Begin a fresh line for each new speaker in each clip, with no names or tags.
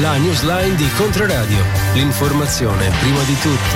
La newsline di Controradio. L'informazione prima di tutto.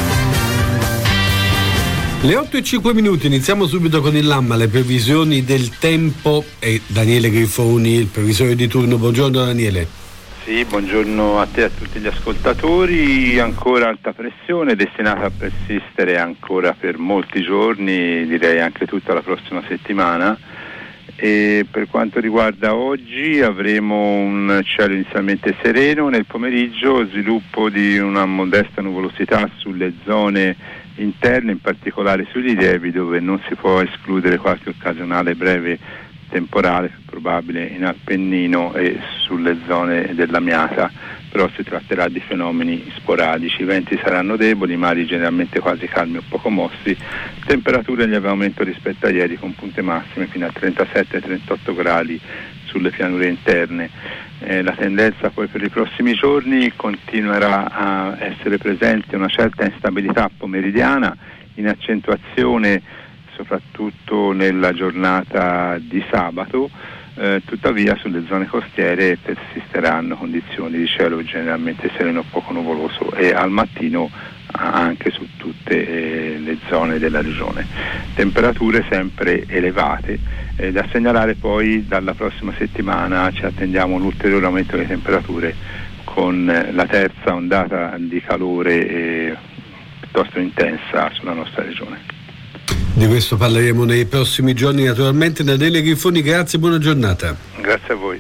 Le 8:05, iniziamo subito con il Lamma, le previsioni del tempo e Daniele Grifoni, il previsore di turno. Buongiorno Daniele.
Sì, buongiorno a te e a tutti gli ascoltatori. Ancora alta pressione, destinata a persistere ancora per molti giorni, direi anche tutta la prossima settimana. E per quanto riguarda oggi avremo un cielo inizialmente sereno, nel pomeriggio sviluppo di una modesta nuvolosità sulle zone interne, in particolare sui rilievi, dove non si può escludere qualche occasionale breve temporale, probabile in Appennino e sulle zone dell'Amiata, però si tratterà di fenomeni sporadici. I venti saranno deboli, i mari generalmente quasi calmi o poco mossi, temperature in lieve aumento rispetto a ieri, con punte massime fino a 37-38 gradi sulle pianure interne. La tendenza poi per i prossimi giorni continuerà a essere presente una certa instabilità pomeridiana, in accentuazione soprattutto nella giornata di sabato. Tuttavia sulle zone costiere persisteranno condizioni di cielo generalmente sereno o poco nuvoloso, e al mattino anche su tutte le zone della regione. Temperature sempre elevate. Da segnalare poi dalla prossima settimana ci attendiamo un ulteriore aumento delle temperature, con la terza ondata di calore piuttosto intensa sulla nostra regione.
Di questo parleremo nei prossimi giorni naturalmente. Daniele Grifoni, grazie, buona giornata.
Grazie a voi.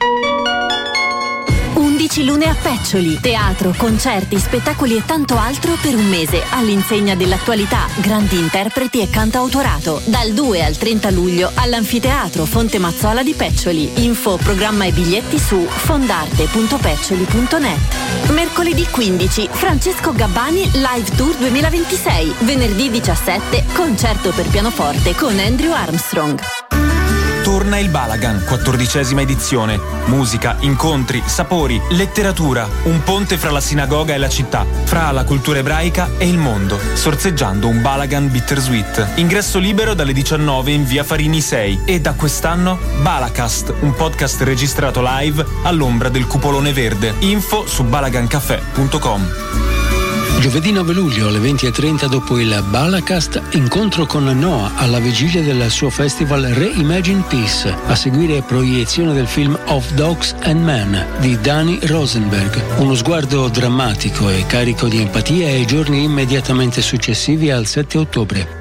11 lune a Peccioli, teatro, concerti, spettacoli e tanto altro per un mese, all'insegna dell'attualità, grandi interpreti e cantautorato, dal 2 al 30 luglio all'Anfiteatro Fonte Mazzola di Peccioli. Info, programma e biglietti su fondarte.peccioli.net. Mercoledì 15, Francesco Gabbani Live Tour 2026. Venerdì 17, concerto per pianoforte con Andrew Armstrong.
Torna il Balagan, 14ª edizione. Musica, incontri, sapori, letteratura. Un ponte fra la sinagoga e la città, fra la cultura ebraica e il mondo. Sorseggiando un Balagan Bittersweet. Ingresso libero dalle 19 in via Farini 6. E da quest'anno Balacast, un podcast registrato live all'ombra del cupolone verde. Info su balagancafè.com.
Giovedì 9 luglio alle 20:30, dopo il Balacast, incontro con Noah alla vigilia del suo festival Reimagine Peace. A seguire proiezione del film Of Dogs and Men di Danny Rosenberg. Uno sguardo drammatico e carico di empatia ai giorni immediatamente successivi al 7 ottobre.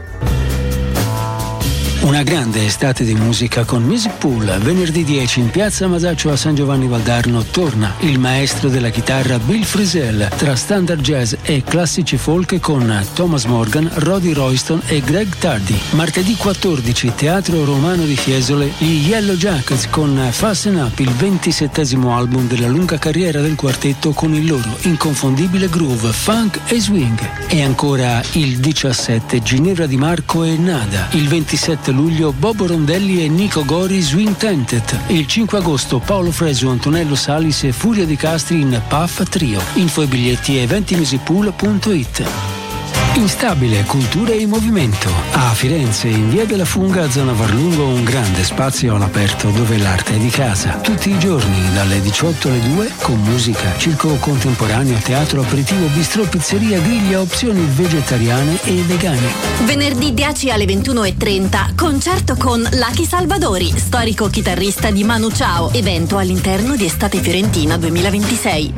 Una grande estate di musica con Music Pool. Venerdì 10 in piazza Masaccio a San Giovanni Valdarno torna il maestro della chitarra Bill Frisell, tra standard jazz e classici folk con Thomas Morgan, Roddy Royston e Greg Tardy. Martedì 14 Teatro Romano di Fiesole, gli Yellow Jackets con Fasten Up, il 27° album della lunga carriera del quartetto, con il loro inconfondibile groove, funk e swing. E ancora il 17 Ginevra Di Marco e Nada. Il 27 luglio Bobo Rondelli e Nico Gori Swing Tented. Il 5 agosto Paolo Fresu, Antonello Salis e Furia Di Castri in Puff Trio. Info e biglietti eventimusicpool.it. Instabile, cultura e movimento. A Firenze, in via della Funga, zona Varlungo, un grande spazio all'aperto dove l'arte è di casa. Tutti i giorni, dalle 18 alle 2, con musica, circo contemporaneo, teatro, aperitivo, bistrò, pizzeria, griglia, opzioni vegetariane e vegane.
Venerdì 10 alle 21:30, concerto con Lucky Salvadori, storico chitarrista di Manu Chao. Evento all'interno di Estate Fiorentina 2026.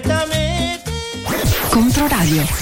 Controradio.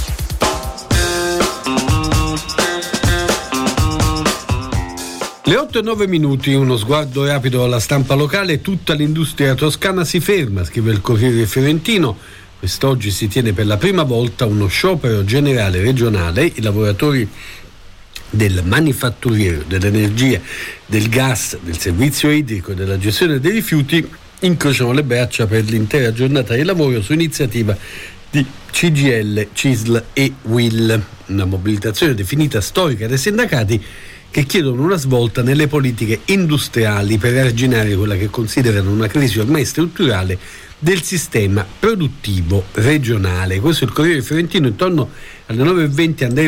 Le 8:09, uno sguardo rapido alla stampa locale. Tutta l'industria toscana si ferma, scrive il Corriere Fiorentino. Quest'oggi si tiene per la prima volta uno sciopero generale regionale. I lavoratori del manifatturiero, dell'energia, del gas, del servizio idrico e della gestione dei rifiuti incrociano le braccia per l'intera giornata di lavoro su iniziativa di CGIL, CISL e UIL. Una mobilitazione definita storica dai sindacati, che chiedono una svolta nelle politiche industriali per arginare quella che considerano una crisi ormai strutturale del sistema produttivo regionale. Questo è il Corriere Fiorentino. Intorno alle 9:20 andremo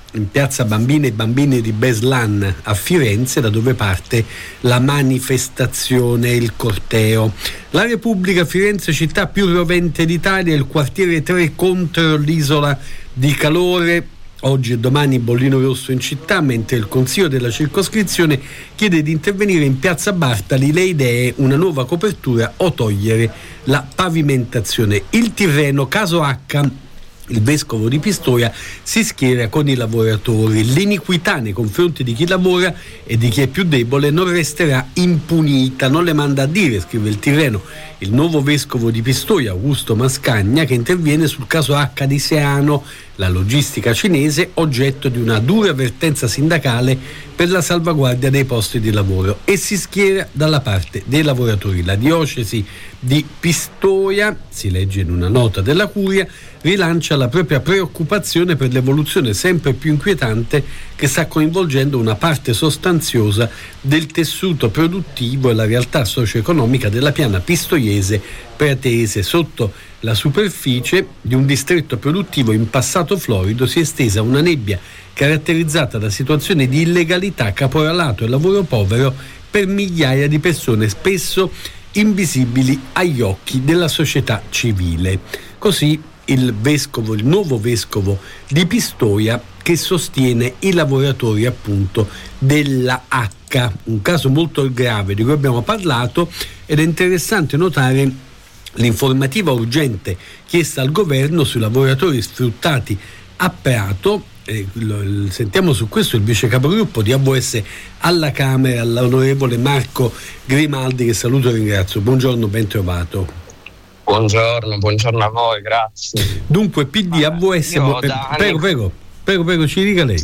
in piazza Bambine e Bambini di Beslan a Firenze, da dove parte la manifestazione, il corteo. La Repubblica, Firenze città più rovente d'Italia, il quartiere 3 contro l'isola di calore. Oggi e domani bollino rosso in città, mentre il Consiglio della circoscrizione chiede di intervenire in piazza Bartali, le idee, una nuova copertura o togliere la pavimentazione. Il Tirreno, caso H, il vescovo di Pistoia si schiera con i lavoratori. L'iniquità nei confronti di chi lavora e di chi è più debole non resterà impunita, non le manda a dire, scrive il Tirreno. Il nuovo vescovo di Pistoia, Augusto Mascagna, che interviene sul caso H di Seano, la logistica cinese, oggetto di una dura avvertenza sindacale per la salvaguardia dei posti di lavoro, e si schiera dalla parte dei lavoratori. La diocesi di Pistoia, si legge in una nota della Curia, rilancia la propria preoccupazione per l'evoluzione sempre più inquietante che sta coinvolgendo una parte sostanziosa del tessuto produttivo e la realtà socio-economica della piana pistoiese pratese. Sotto la superficie di un distretto produttivo in passato florido si è estesa una nebbia caratterizzata da situazioni di illegalità, caporalato e lavoro povero per migliaia di persone, spesso invisibili agli occhi della società civile. Così il nuovo vescovo di Pistoia, che sostiene i lavoratori appunto della H, un caso molto grave di cui abbiamo parlato, ed è interessante notare l'informativa urgente chiesta al governo sui lavoratori sfruttati a Prato. Sentiamo su questo il vice capogruppo di AVS alla Camera, l'onorevole Marco Grimaldi, che saluto e ringrazio. Buongiorno, ben trovato.
Buongiorno a voi, grazie.
Dunque, PD, AVS, prego, ci dica lei.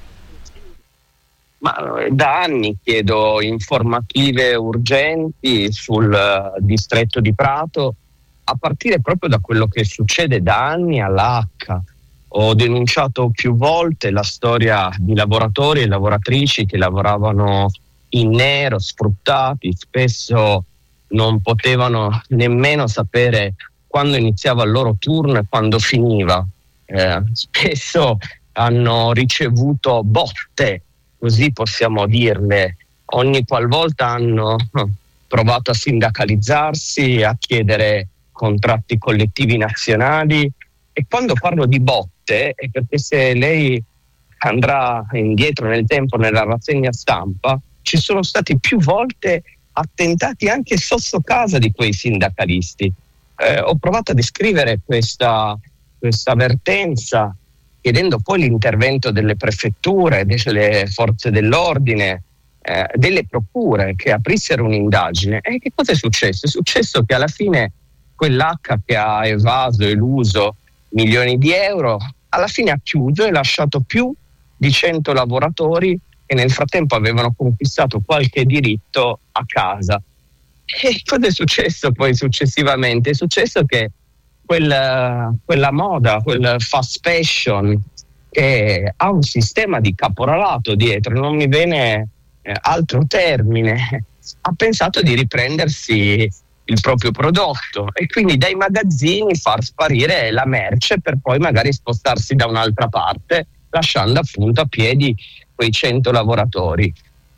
Ma da anni chiedo informative urgenti sul distretto di Prato, a partire proprio da quello che succede da anni alla H. Ho denunciato più volte la storia di lavoratori e lavoratrici che lavoravano in nero, sfruttati, spesso non potevano nemmeno sapere quando iniziava il loro turno e quando finiva. Spesso hanno ricevuto botte, così possiamo dirle, ogni qualvolta hanno provato a sindacalizzarsi, a chiedere contratti collettivi nazionali. E quando parlo di botte è perché, se lei andrà indietro nel tempo nella rassegna stampa, ci sono stati più volte attentati anche sotto casa di quei sindacalisti. Ho provato a descrivere questa avvertenza, chiedendo poi l'intervento delle prefetture, delle forze dell'ordine, delle procure, che aprissero un'indagine. E che cosa è successo? È successo che alla fine quell'H, che ha evaso e eluso milioni di euro, alla fine ha chiuso e lasciato più di 100 lavoratori che nel frattempo avevano conquistato qualche diritto a casa. E cosa è successo poi successivamente? È successo che quella moda, quel fast fashion, che ha un sistema di caporalato dietro, non mi viene altro termine, ha pensato di riprendersi il proprio prodotto e quindi dai magazzini far sparire la merce per poi magari spostarsi da un'altra parte, lasciando appunto a piedi quei 100 lavoratori.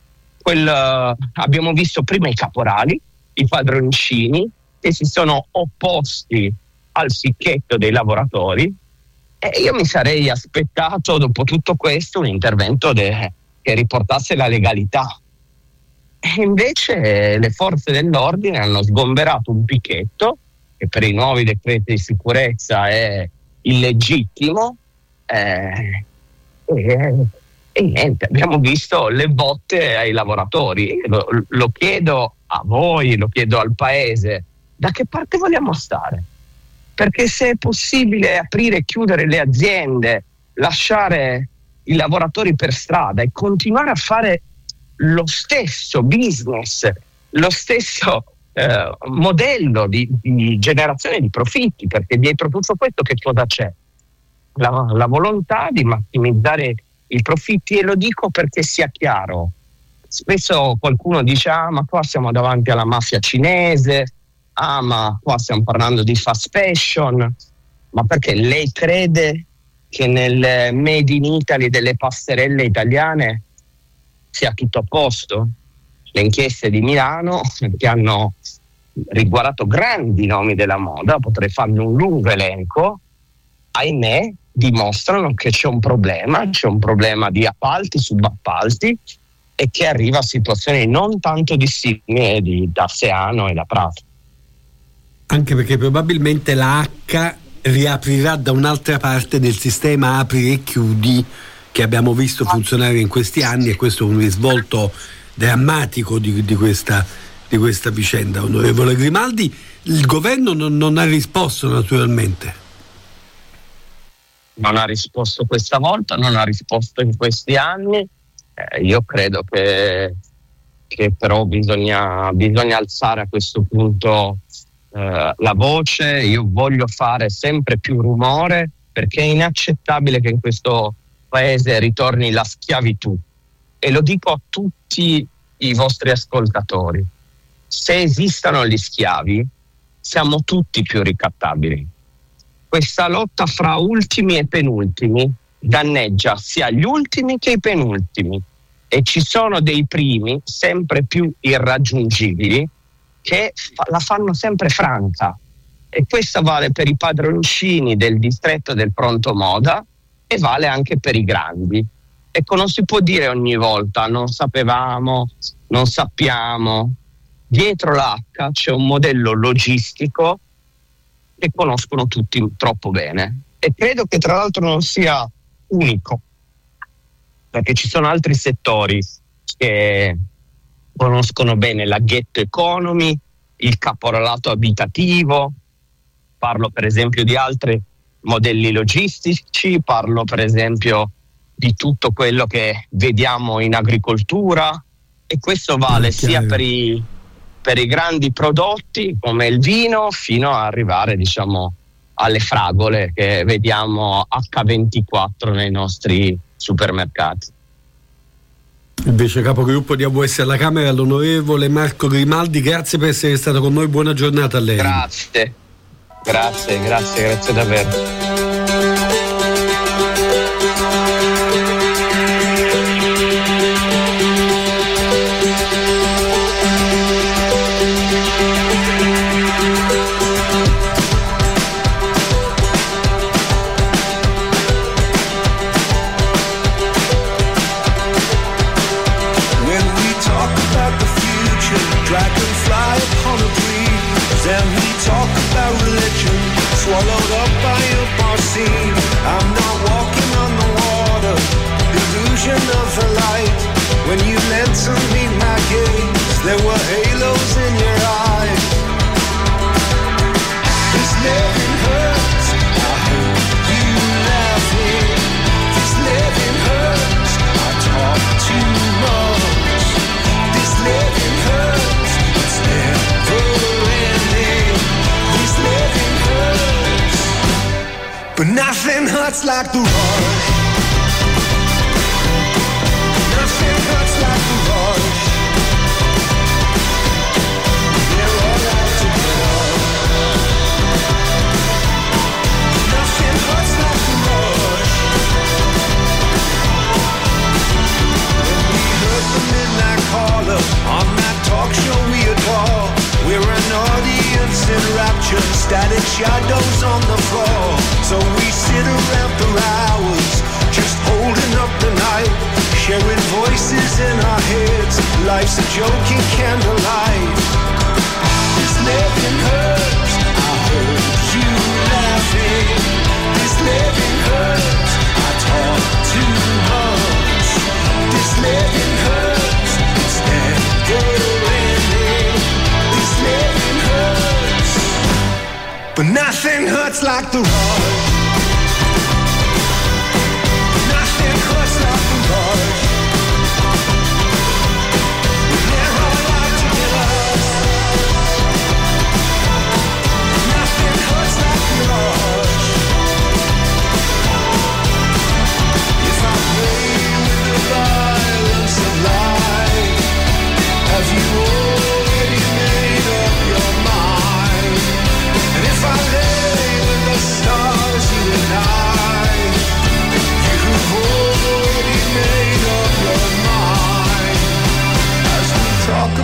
Abbiamo visto prima i caporali, i padroncini, che si sono opposti al picchetto dei lavoratori, e io mi sarei aspettato dopo tutto questo un intervento che riportasse la legalità. E invece le forze dell'ordine hanno sgomberato un picchetto che per i nuovi decreti di sicurezza è illegittimo, e niente, abbiamo visto le botte ai lavoratori. Lo chiedo a voi, lo chiedo al paese: da che parte vogliamo stare? Perché se è possibile aprire e chiudere le aziende, lasciare i lavoratori per strada e continuare a fare lo stesso business, lo stesso modello di generazione di profitti, perché dietro tutto questo che cosa c'è? La volontà di massimizzare i profitti, e lo dico perché sia chiaro. Spesso qualcuno dice: ma qua siamo davanti alla mafia cinese, ma qua stiamo parlando di fast fashion. Ma perché lei crede che nel Made in Italy delle passerelle italiane sia tutto a posto. Le inchieste di Milano, che hanno riguardato grandi nomi della moda, potrei farne un lungo elenco, ahimè dimostrano che c'è un problema di appalti, subappalti, e che arriva a situazioni non tanto dissimili da Seano e da Prato.
Anche perché probabilmente la H riaprirà da un'altra parte del sistema apri e chiudi che abbiamo visto funzionare in questi anni, e questo è un risvolto drammatico di questa vicenda. Onorevole Grimaldi, il governo non ha risposto, naturalmente.
Non ha risposto questa volta, non ha risposto in questi anni. Io credo che però bisogna alzare a questo punto la voce. Io voglio fare sempre più rumore, perché è inaccettabile che in questo paese ritorni la schiavitù, e lo dico a tutti i vostri ascoltatori: se esistono gli schiavi siamo tutti più ricattabili. Questa lotta fra ultimi e penultimi danneggia sia gli ultimi che i penultimi, e ci sono dei primi sempre più irraggiungibili che la fanno sempre franca, e questo vale per i padroncini del distretto del pronto moda e vale anche per i grandi. Ecco, non si può dire ogni volta non sapevamo, non sappiamo. Dietro l'H c'è un modello logistico che conoscono tutti troppo bene, e credo che tra l'altro non sia unico, perché ci sono altri settori che conoscono bene la ghetto economy, il caporalato abitativo. Parlo per esempio di altri modelli logistici, parlo per esempio di tutto quello che vediamo in agricoltura, e questo vale sia per i grandi prodotti come il vino, fino a arrivare, diciamo, alle fragole che vediamo H24 nei nostri supermercati.
Invece capogruppo di AVS alla Camera, l'onorevole Marco Grimaldi, grazie per essere stato con noi, buona giornata a lei.
Grazie davvero.
Swallowed up by a bar scene. I'm not walking on the water, illusion of the light. When you lent to me my gaze, there were halos in your eyes. This living hurts, I heard you laughing. This living hurts, I talk too much. This living hurts, it's never ending. This living hurts, but nothing hurts like the rush. Nothing hurts like the rush. They're all out to get up. Nothing hurts like the rush. When we heard the midnight caller on that talk show we adore, we're an audience in rapture, static shadows on the floor. So we sit around for hours, just holding up the night, sharing voices in our heads. Life's a joke in candlelight. This living hurts, I heard you laughing. This living hurts, I talk too much. This living hurts, it's never ending. This living hurts, but nothing hurts like the rush. Nothing hurts like the rush. They're all out to get us. Nothing hurts like the rush. If I play with the violence of life, have you already made up your mind? And if I lay with the stars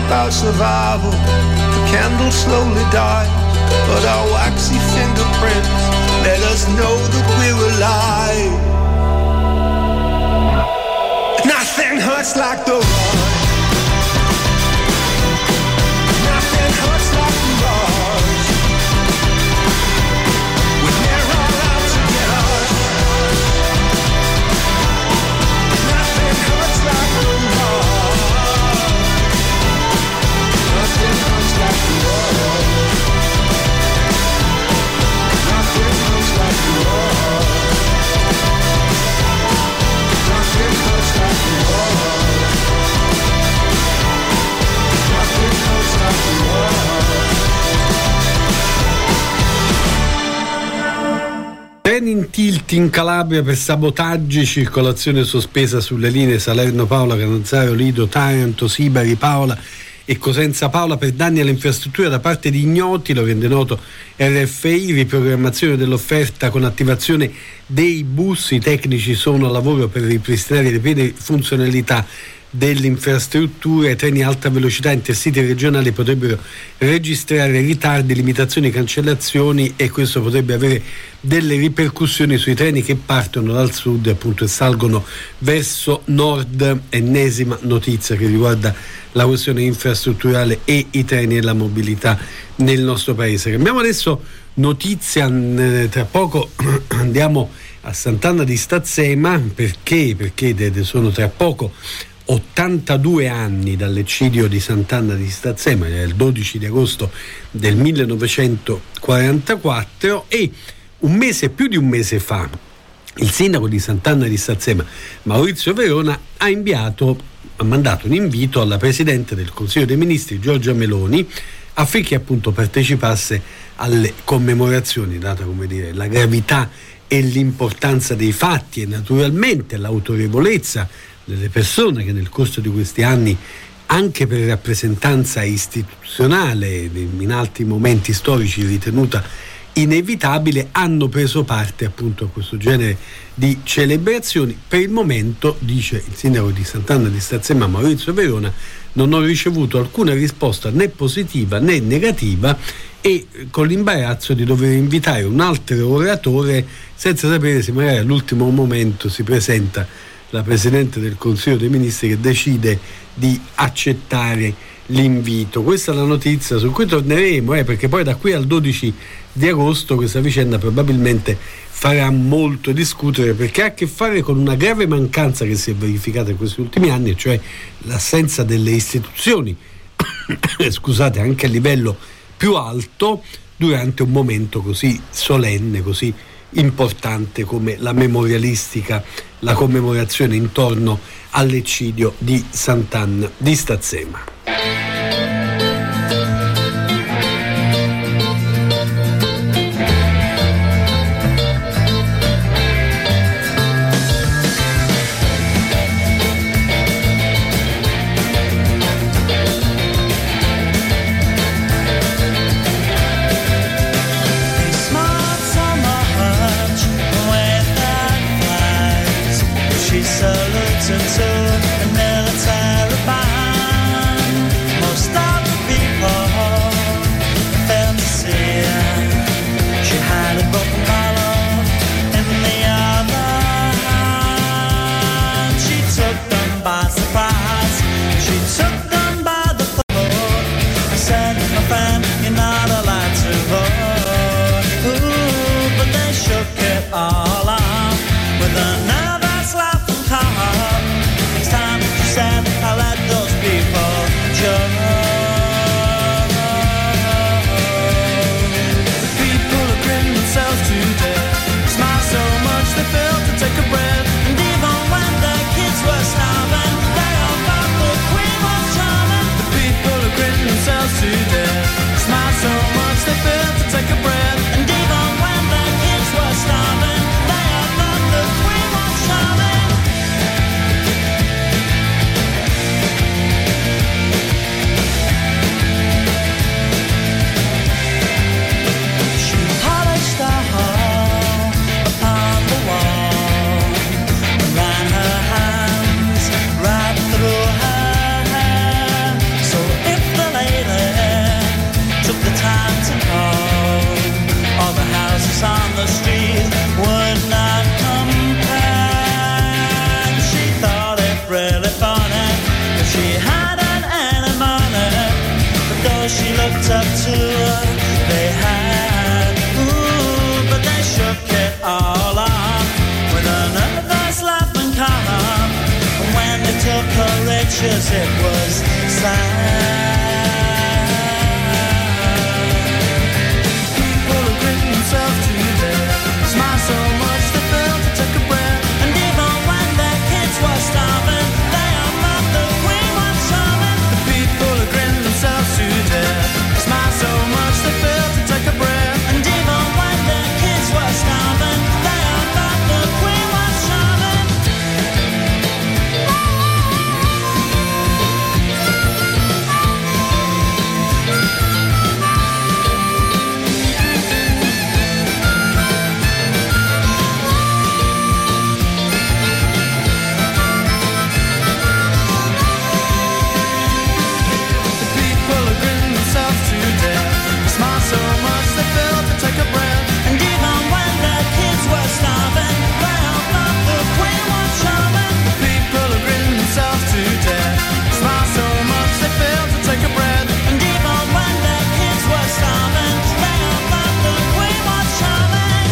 about survival. The candle slowly dies, but our waxy fingerprints let us know that we're alive. Nothing hurts like the rush. Nothing hurts like the rush. When they're all out to get us. Nothing hurts like the rush. Nothing hurts like the rush. Nothing hurts like the rush. Nothing hurts like the rush. Nothing hurts like the rush.
Treni in tilt in Calabria per sabotaggi, circolazione sospesa sulle linee Salerno-Paola, Canazzario, Lido, Taranto, Sibari, Paola e Cosenza-Paola per danni alle infrastrutture da parte di ignoti, lo rende noto RFI, riprogrammazione dell'offerta con attivazione dei bus, i tecnici sono a lavoro per ripristinare le piene funzionalità delle infrastrutture. Treni a alta velocità intercity regionali potrebbero registrare ritardi, limitazioni, cancellazioni e questo potrebbe avere delle ripercussioni sui treni che partono dal sud appunto e salgono verso nord. Ennesima notizia che riguarda la questione infrastrutturale e i treni e la mobilità nel nostro paese. Cambiamo adesso notizia, tra poco andiamo a Sant'Anna di Stazzema perché sono tra poco 82 anni dall'eccidio di Sant'Anna di Stazzema, il 12 di agosto del 1944 e più di un mese fa il sindaco di Sant'Anna di Stazzema, Maurizio Verona, ha mandato un invito alla Presidente del Consiglio dei Ministri, Giorgia Meloni, affinché appunto partecipasse alle commemorazioni, data come dire la gravità e l'importanza dei fatti e naturalmente l'autorevolezza delle persone che nel corso di questi anni, anche per rappresentanza istituzionale in altri momenti storici ritenuta inevitabile, hanno preso parte appunto a questo genere di celebrazioni. Per il momento, dice il sindaco di Sant'Anna di Stazzema Maurizio Verona, non ho ricevuto alcuna risposta né positiva né negativa e con l'imbarazzo di dover invitare un altro oratore senza sapere se magari all'ultimo momento si presenta la Presidente del Consiglio dei Ministri che decide di accettare l'invito. Questa è la notizia su cui torneremo, perché poi da qui al 12 di agosto questa vicenda probabilmente farà molto discutere, perché ha a che fare con una grave mancanza che si è verificata in questi ultimi anni, cioè l'assenza delle istituzioni scusate, anche a livello più alto durante un momento così solenne, così importante come la memorialistica, la commemorazione intorno all'eccidio di Sant'Anna di Stazzema.
She salutes into a military band. she looked up to her. They had, but they shook it all off with a nervous laugh and calm. And when they took her riches, it was sad. People who grin themselves to death, smile so much they failed to take a breath. And even when their kids were starving, they all thought the queen was charming. The people who grin themselves to death, smile so much they failed to take a breath. And even when their kids were starving, they all thought the queen was charming. So much they failed to take a breath. And even when their kids were starving, they all thought the queen was charming. The people who grin themselves to death, smile so much they failed to take a breath. And even when their kids were starving, they all thought the queen was charming.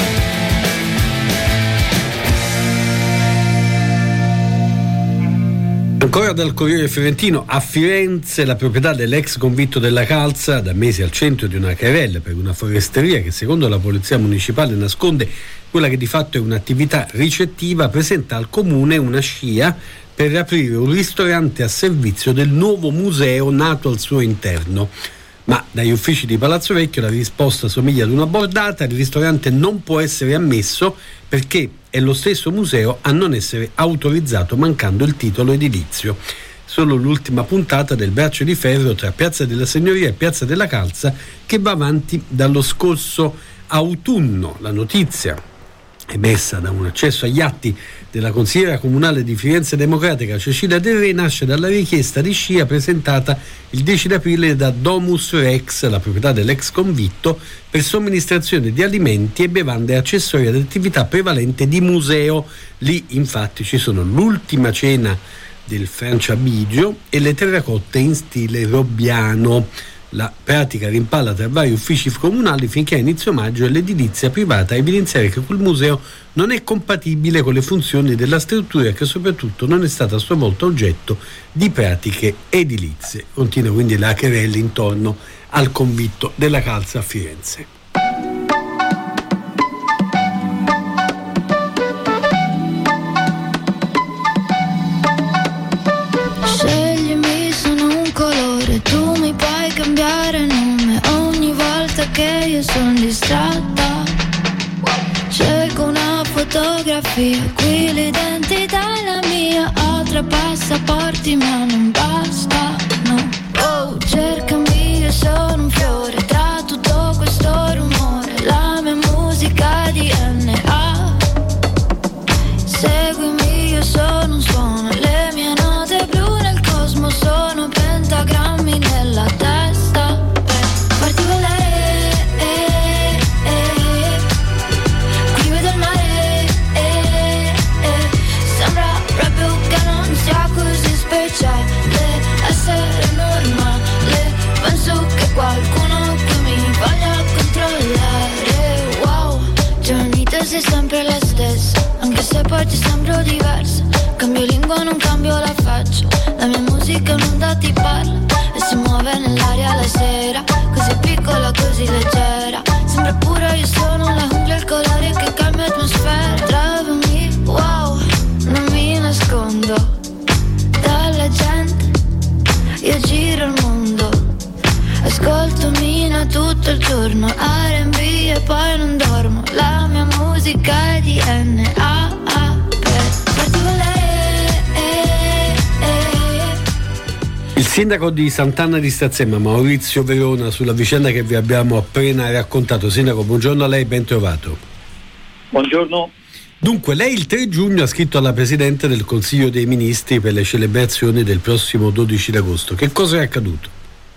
Ancora dal Corriere Fiorentino: a Firenze la proprietà dell'ex convitto della Calza, da mesi al centro di una querela per una foresteria che secondo la polizia municipale nasconde quella che di fatto è un'attività ricettiva, presenta al comune una scia per aprire un ristorante a servizio del nuovo museo nato al suo interno. Ma dagli uffici di Palazzo Vecchio la risposta somiglia ad una bordata: il ristorante non può essere ammesso perché è lo stesso museo a non essere autorizzato, mancando il titolo edilizio. Solo l'ultima puntata del braccio di ferro tra Piazza della Signoria e Piazza della Calza, che va avanti dallo scorso autunno. La notizia, emessa da un accesso agli atti della consigliera comunale di Firenze Democratica Cecilia Del Re, nasce dalla richiesta di scia presentata il 10 aprile da Domus Rex, la proprietà dell'ex convitto, per somministrazione di alimenti e bevande accessorie ad attività prevalente di museo. Lì infatti ci sono l'ultima cena del Franciabigio e le terracotte in stile robbiano. La pratica rimpalla tra vari uffici comunali finché a inizio maggio l'edilizia privata a evidenziare che quel museo non è compatibile con le funzioni della struttura e che soprattutto non è stata a sua volta oggetto di pratiche edilizie. Continua quindi la querela intorno al convitto della Calza a Firenze.
Sceglimi, sono un colore, tu mi puoi cambiare nome ogni volta che io sono distratta. Cerco una fotografia, qui l'identità è la mia. Ho tre passaporti ma non basta, no. Oh, cercami, io sono un fiore tra tutto questo rumore. La mia musica DNA. Seguimi, io sono un suono, le mie note blu nel cosmo sono pentagrammi nella testa. Parti con lei. Qui vedo il mare. Sembra proprio che non sia così speciale essere normale. Penso che qualcuno che mi voglia controllare. Wow, Gianita sei sempre la stessa, anche se poi ti sembro diversa. Cambio lingua, non cambio la faccia. La mia musica non da ti parla e si muove nell'aria la sera. Così piccola, così leggera. Sembra pura, io sono la jungla, il colore che cambia atmosfera. Trovami, wow, non mi nascondo dalla gente. Io giro il mondo, ascolto Mina tutto il giorno, R&B e poi non dormo. La mia musica è DNA. Parti con lei.
Il sindaco di Sant'Anna di Stazzema, Maurizio Verona, sulla vicenda che vi abbiamo appena raccontato. Sindaco, buongiorno a lei, ben trovato.
Buongiorno.
Dunque, lei il 3 giugno ha scritto alla Presidente del Consiglio dei Ministri per le celebrazioni del prossimo 12 d'agosto. Che cosa è accaduto?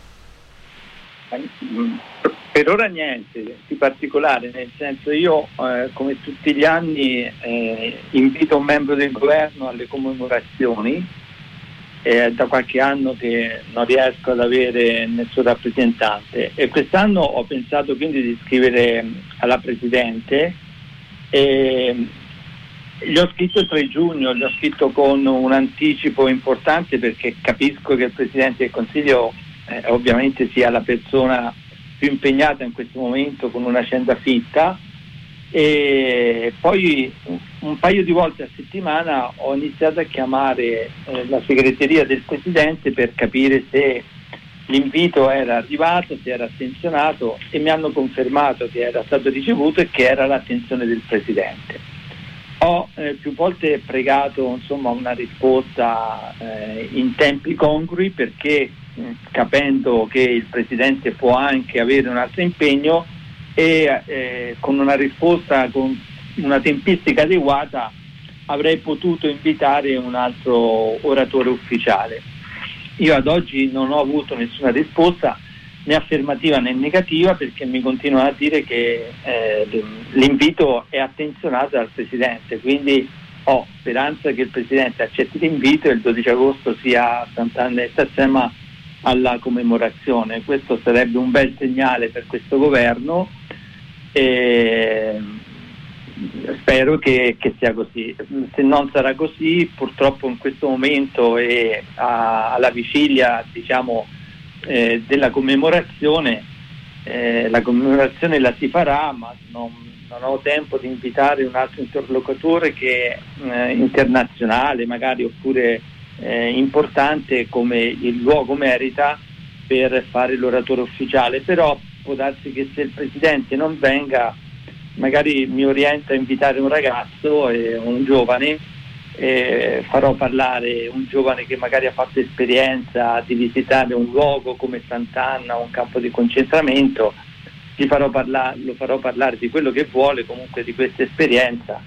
Per ora niente di particolare, nel senso io come tutti gli anni invito un membro del governo alle commemorazioni È da qualche anno che non riesco ad avere nessun rappresentante e quest'anno ho pensato quindi di scrivere alla Presidente e gli ho scritto il 3 giugno, gli ho scritto con un anticipo importante perché capisco che il Presidente del Consiglio ovviamente sia la persona più impegnata in questo momento con un'agenda fitta, e poi un paio di volte a settimana ho iniziato a chiamare la segreteria del Presidente per capire se l'invito era arrivato, se era attenzionato, e mi hanno confermato che era stato ricevuto e che era l'attenzione del Presidente. Ho più volte pregato una risposta in tempi congrui perché capendo che il Presidente può anche avere un altro impegno e con una risposta con una tempistica adeguata avrei potuto invitare un altro oratore ufficiale. Io ad oggi non ho avuto nessuna risposta né affermativa né negativa perché mi continuano a dire che l'invito è attenzionato dal Presidente, quindi ho speranza che il Presidente accetti l'invito e il 12 agosto sia a Sant'Anna del Sassema alla commemorazione. Questo sarebbe un bel segnale per questo governo e spero che sia così. Se non sarà così, purtroppo in questo momento e alla vigilia della commemorazione, la commemorazione la si farà, ma non ho tempo di invitare un altro interlocutore che internazionale magari oppure importante come il luogo merita per fare l'oratore ufficiale. Però può darsi che se il Presidente non venga magari mi orienta a invitare un ragazzo e un giovane, farò parlare un giovane che magari ha fatto esperienza di visitare un luogo come Sant'Anna, un campo di concentramento, lo farò parlare di quello che vuole, comunque di questa esperienza,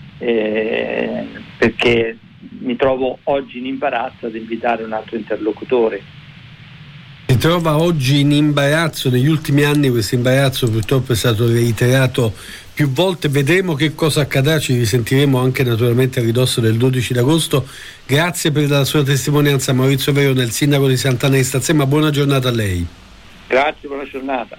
perché mi trovo oggi in imbarazzo ad invitare un altro interlocutore.
Si trova oggi in imbarazzo, negli ultimi anni questo imbarazzo purtroppo è stato reiterato più volte, vedremo che cosa accadrà, ci risentiremo anche naturalmente a ridosso del 12 d'agosto. Grazie per la sua testimonianza Maurizio Verona, il sindaco di Sant'Anna di Stazzema, buona giornata a lei.
Grazie, buona giornata.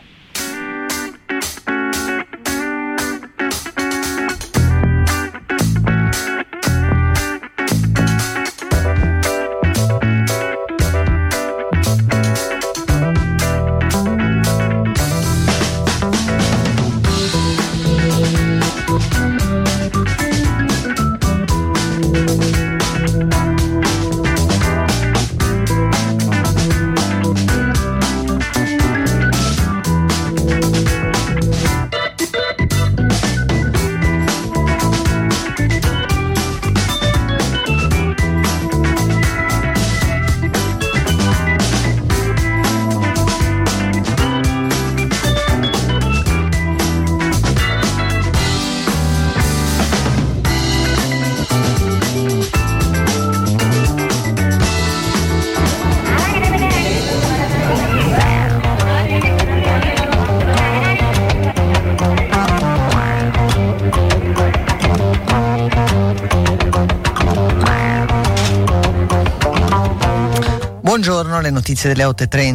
Buongiorno, le notizie delle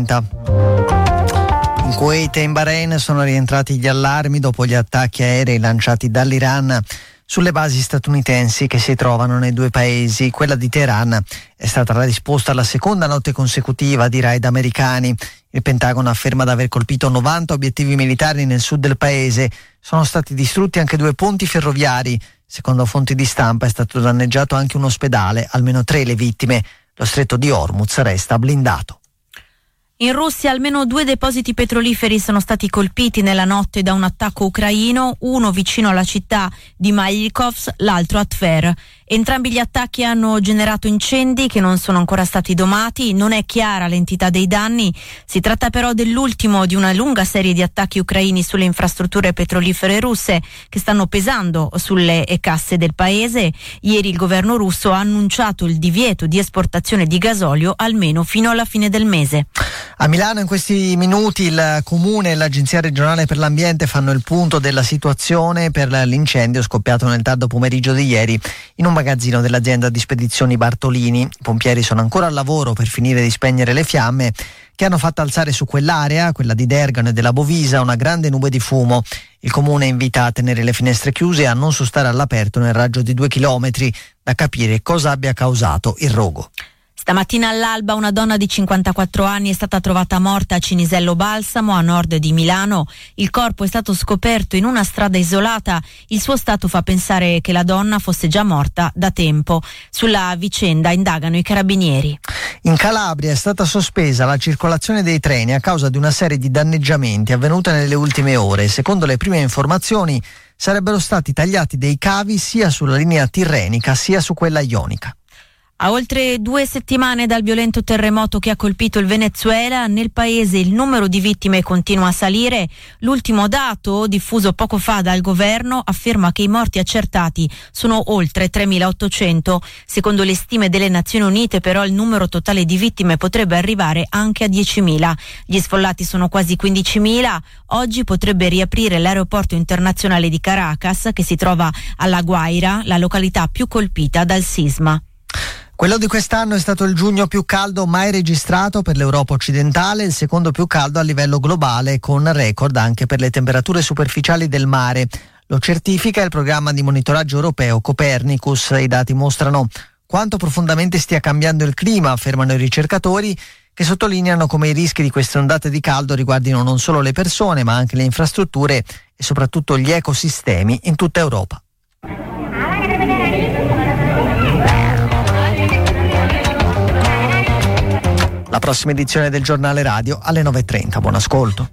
8.30. In Kuwait e in Bahrain sono rientrati gli allarmi dopo gli attacchi aerei lanciati dall'Iran sulle basi statunitensi che si trovano nei due paesi. Quella di Teheran è stata la risposta alla seconda notte consecutiva di raid americani. Il Pentagono afferma di aver colpito 90 obiettivi militari nel sud del paese. Sono stati distrutti anche 2 ponti ferroviari. Secondo fonti di stampa è stato danneggiato anche un ospedale, almeno 3 le vittime. Lo stretto di Hormuz resta blindato.
In Russia almeno 2 depositi petroliferi sono stati colpiti nella notte da un attacco ucraino, uno vicino alla città di Maïkovsk, l'altro a Tver. Entrambi gli attacchi hanno generato incendi che non sono ancora stati domati, non è chiara l'entità dei danni. Si tratta però dell'ultimo di una lunga serie di attacchi ucraini sulle infrastrutture petrolifere russe che stanno pesando sulle casse del paese. Ieri il governo russo ha annunciato il divieto di esportazione di gasolio almeno fino alla fine del mese.
A Milano in questi minuti il Comune e l'Agenzia regionale per l'ambiente fanno il punto della situazione per l'incendio scoppiato nel tardo pomeriggio di ieri in un magazzino dell'azienda di spedizioni Bartolini. I pompieri sono ancora al lavoro per finire di spegnere le fiamme che hanno fatto alzare su quell'area, quella di Dergano e della Bovisa, una grande nube di fumo. Il comune invita a tenere le finestre chiuse e a non sostare all'aperto nel raggio di 2 chilometri, da capire cosa abbia causato il rogo.
Stamattina all'alba una donna di 54 anni è stata trovata morta a Cinisello Balsamo, a nord di Milano. Il corpo è stato scoperto in una strada isolata. Il suo stato fa pensare che la donna fosse già morta da tempo. Sulla vicenda indagano i carabinieri.
In Calabria è stata sospesa la circolazione dei treni a causa di una serie di danneggiamenti avvenute nelle ultime ore. Secondo le prime informazioni sarebbero stati tagliati dei cavi sia sulla linea tirrenica sia su quella ionica.
A oltre 2 settimane dal violento terremoto che ha colpito il Venezuela, nel paese il numero di vittime continua a salire. L'ultimo dato, diffuso poco fa dal governo, afferma che i morti accertati sono oltre 3.800. Secondo le stime delle Nazioni Unite, però, il numero totale di vittime potrebbe arrivare anche a 10.000. Gli sfollati sono quasi 15.000. Oggi potrebbe riaprire l'aeroporto internazionale di Caracas, che si trova alla Guaira, la località più colpita dal sisma.
Quello di quest'anno è stato il giugno più caldo mai registrato per l'Europa occidentale, il secondo più caldo a livello globale, con record anche per le temperature superficiali del mare. Lo certifica il programma di monitoraggio europeo Copernicus. I dati mostrano quanto profondamente stia cambiando il clima, affermano i ricercatori, che sottolineano come i rischi di queste ondate di caldo riguardino non solo le persone, ma anche le infrastrutture e soprattutto gli ecosistemi in tutta Europa. La prossima edizione del giornale radio alle 9.30. Buon ascolto.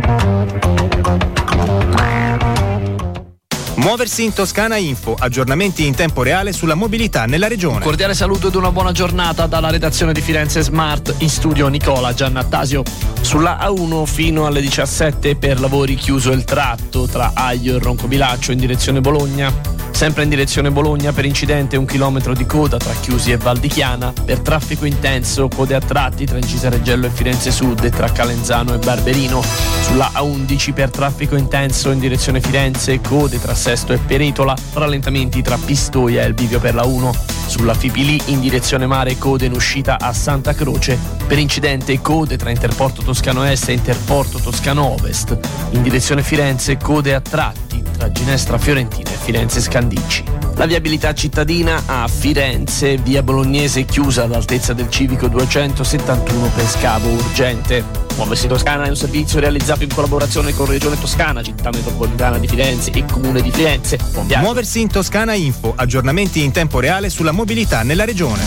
Muoversi in Toscana Info, aggiornamenti in tempo reale sulla mobilità nella regione.
Un cordiale saluto ed una buona giornata dalla redazione di Firenze Smart, in studio Nicola Giannattasio. Sulla A1 fino alle 17 per lavori chiuso il tratto tra Aglio e Roncobilaccio in direzione Bologna. Sempre in direzione Bologna per incidente 1 chilometro di coda tra Chiusi e Val di Chiana. Per traffico intenso code a tratti tra Incisa Reggello e Firenze Sud e tra Calenzano e Barberino. Sulla A11 per traffico intenso in direzione Firenze, code tra Sesto e Peretola, rallentamenti tra Pistoia e il bivio per la 1. Sulla Fipili in direzione mare, code in uscita a Santa Croce. Per incidente code tra Interporto Toscano Est e Interporto Toscano Ovest. In direzione Firenze, code a tratti tra Ginestra Fiorentina e Firenze Scandicci. La viabilità cittadina a Firenze, via Bolognese chiusa all'altezza del civico 271 per scavo urgente. Muoversi Toscana è un servizio realizzato in collaborazione con Regione Toscana, Città Metropolitana di Firenze e Comune di Firenze.
Muoversi in Toscana Info, aggiornamenti in tempo reale sulla mobilità nella regione.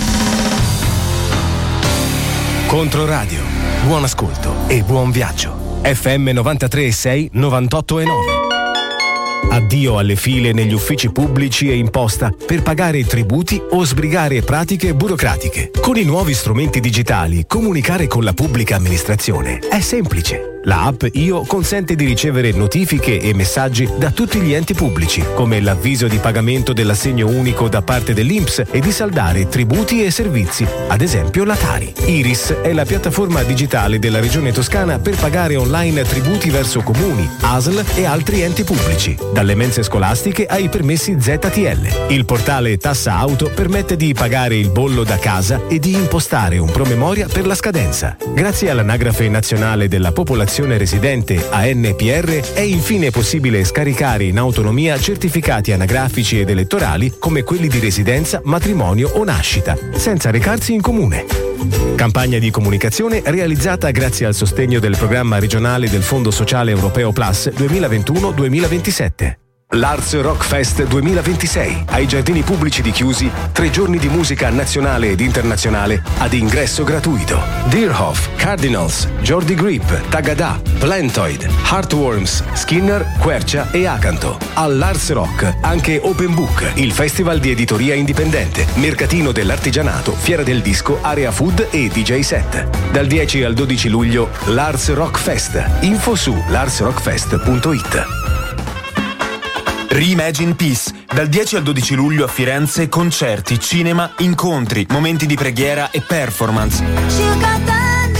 Controradio, buon ascolto e buon viaggio. FM 93.6, 98.9. Addio alle file negli uffici pubblici e imposta per pagare tributi o sbrigare pratiche burocratiche. Con i nuovi strumenti digitali, comunicare con la pubblica amministrazione è semplice. La app Io consente di ricevere notifiche e messaggi da tutti gli enti pubblici, come l'avviso di pagamento dell'assegno unico da parte dell'INPS e di saldare tributi e servizi, ad esempio la Tari. Iris è la piattaforma digitale della Regione Toscana per pagare online tributi verso comuni, ASL e altri enti pubblici, dalle mense scolastiche ai permessi ZTL. Il portale Tassa Auto permette di pagare il bollo da casa e di impostare un promemoria per la scadenza. Grazie all'Anagrafe Nazionale della Popolazione residente ANPR è infine possibile scaricare in autonomia certificati anagrafici ed elettorali come quelli di residenza, matrimonio o nascita, senza recarsi in comune. Campagna di comunicazione realizzata grazie al sostegno del programma regionale del Fondo Sociale Europeo Plus 2021-2027. L'Arts Rock Fest 2026 ai Giardini Pubblici di Chiusi, 3 giorni di musica nazionale ed internazionale ad ingresso gratuito. Deerhoff, Cardinals, Jordi Grip, Tagada, Plantoid, Heartworms, Skinner, Quercia e Acanto. All'Arts Rock anche Open Book, il festival di editoria indipendente, mercatino dell'artigianato, fiera del disco, area food e DJ set. Dal 10 al 12 luglio l'Arts Rock Fest. Info su l'artsrockfest.it.
Reimagine Peace, dal 10 al 12 luglio a Firenze, concerti, cinema, incontri, momenti di preghiera e performance.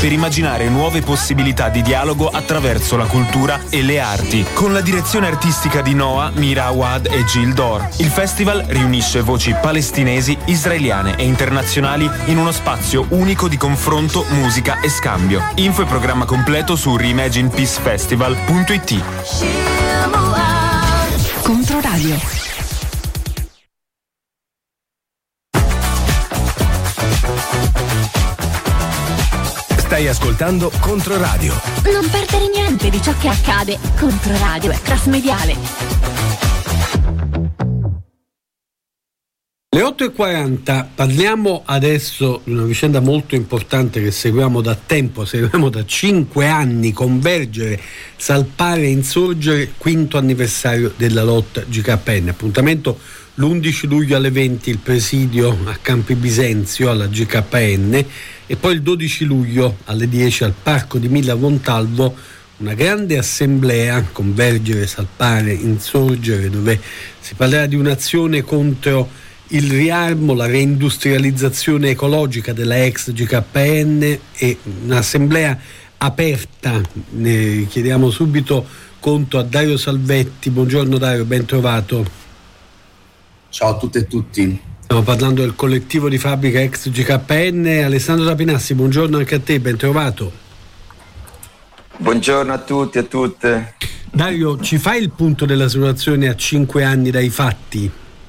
per immaginare nuove possibilità di dialogo attraverso la cultura e le arti. Con la direzione artistica di Noah, Mira Awad e Gil Dor, il festival riunisce voci palestinesi, israeliane e internazionali in uno spazio unico di confronto, musica e scambio. Info e programma completo su reimaginepeacefestival.it.
Controradio.
Stai ascoltando Controradio.
Non perdere niente di ciò che accade. Controradio è crossmediale.
Le 8.40, parliamo adesso di una vicenda molto importante che seguiamo da tempo, seguiamo da 5 anni, Convergere, Salpare, Insorgere, 5° anniversario della lotta GKN. Appuntamento l'11 luglio alle 20, il presidio a Campi Bisenzio alla GKN, e poi il 12 luglio alle 10 al Parco di Milla Montalvo una grande assemblea, Convergere, Salpare, Insorgere, dove si parlerà di un'azione contro il riarmo, la reindustrializzazione ecologica della ex GKN, e un'assemblea aperta. Ne chiediamo subito conto a Dario Salvetti. Buongiorno Dario, ben trovato.
Ciao a tutte e tutti.
Stiamo parlando del collettivo di fabbrica ex GKN. Alessandro Rapinassi, buongiorno anche a te, ben trovato.
Buongiorno a tutti e a tutte.
Dario, ci fai il punto della situazione a 5 anni dai fatti?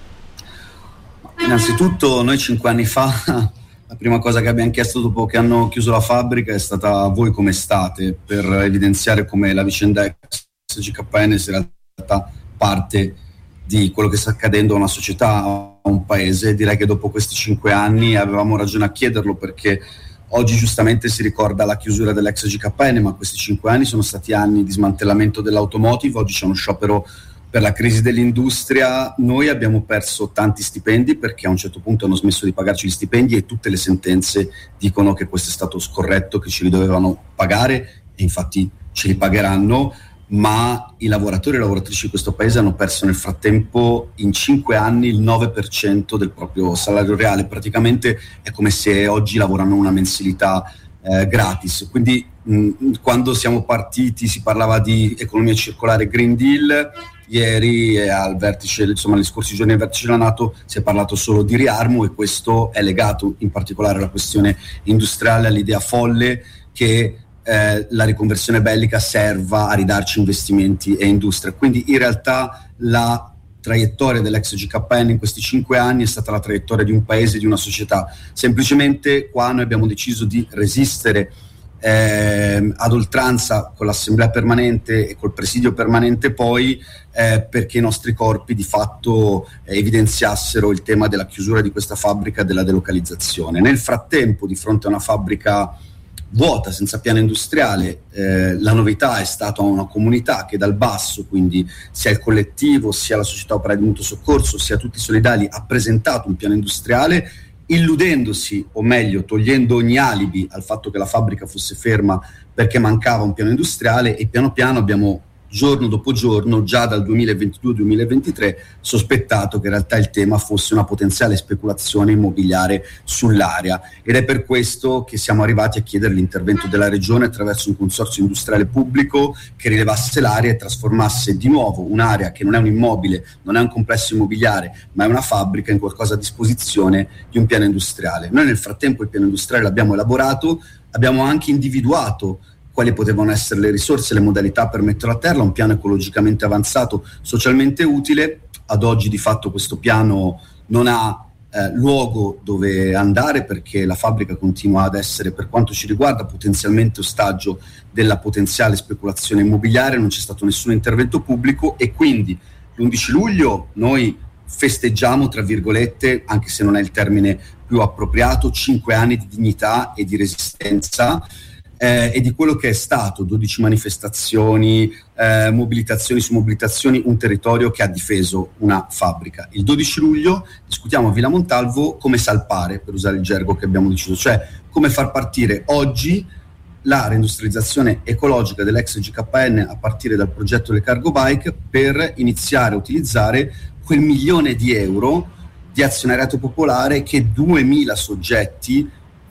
Innanzitutto noi 5 anni fa la prima cosa che abbiamo chiesto dopo che hanno chiuso la fabbrica è stata: voi come state, per evidenziare come la vicenda ex GKN sia in realtà parte di quello che sta accadendo a una società, a un paese. Direi che dopo questi 5 anni avevamo ragione a chiederlo, perché oggi giustamente si ricorda la chiusura dell'ex GKN, ma questi 5 anni sono stati anni di smantellamento dell'automotive. Oggi c'è uno sciopero per la crisi dell'industria. Noi abbiamo perso tanti stipendi perché a un certo punto hanno smesso di pagarci gli stipendi, e tutte le sentenze dicono che questo è stato scorretto, che ce li dovevano pagare, e infatti ce li pagheranno. Ma i lavoratori e le lavoratrici di questo paese hanno perso nel frattempo in 5 anni il 9% del proprio salario reale. Praticamente è come se oggi lavorano una mensilità gratis. Quindi quando siamo partiti si parlava di economia circolare, Green Deal. Ieri al vertice, insomma, negli scorsi giorni al vertice della NATO si è parlato solo di riarmo, e questo è legato in particolare alla questione industriale, all'idea folle che la riconversione bellica serva a ridarci investimenti e industria. Quindi in realtà la traiettoria dell'ex GKN in questi 5 anni è stata la traiettoria di un paese, di una società. Semplicemente qua noi abbiamo deciso di resistere ad oltranza con l'assemblea permanente e col presidio permanente, poi perché i nostri corpi di fatto evidenziassero il tema della chiusura di questa fabbrica, della delocalizzazione. Nel frattempo, di fronte a una fabbrica vuota, senza piano industriale, la novità è stata una comunità che dal basso, quindi sia il collettivo, sia la società operaia di mutuo soccorso, sia tutti i solidali, ha presentato un piano industriale, illudendosi, o meglio togliendo ogni alibi al fatto che la fabbrica fosse ferma perché mancava un piano industriale, e piano piano abbiamo, giorno dopo giorno, già dal 2022-2023, sospettato che in realtà il tema fosse una potenziale speculazione immobiliare sull'area, ed è per questo che siamo arrivati a chiedere l'intervento della Regione attraverso un consorzio industriale pubblico che rilevasse l'area e trasformasse di nuovo un'area che non è un immobile, non è un complesso immobiliare, ma è una fabbrica, in qualcosa a disposizione di un piano industriale. Noi nel frattempo il piano industriale l'abbiamo elaborato, abbiamo anche individuato quali potevano essere le risorse e le modalità per metterlo a terra, un piano ecologicamente avanzato, socialmente utile. Ad oggi di fatto questo piano non ha luogo dove andare, perché la fabbrica continua ad essere, per quanto ci riguarda, potenzialmente ostaggio della potenziale speculazione immobiliare. Non c'è stato nessun intervento pubblico, e quindi l'11 luglio noi festeggiamo, tra virgolette, anche se non è il termine più appropriato, 5 anni di dignità e di resistenza, e di quello che è stato 12 manifestazioni, mobilitazioni su mobilitazioni, un territorio che ha difeso una fabbrica. Il 12 luglio discutiamo a Villa Montalvo come salpare, per usare il gergo che abbiamo deciso, cioè come far partire oggi la reindustrializzazione ecologica dell'ex GKN a partire dal progetto delle cargo bike, per iniziare a utilizzare quel €1 milione di azionariato popolare che 2000 soggetti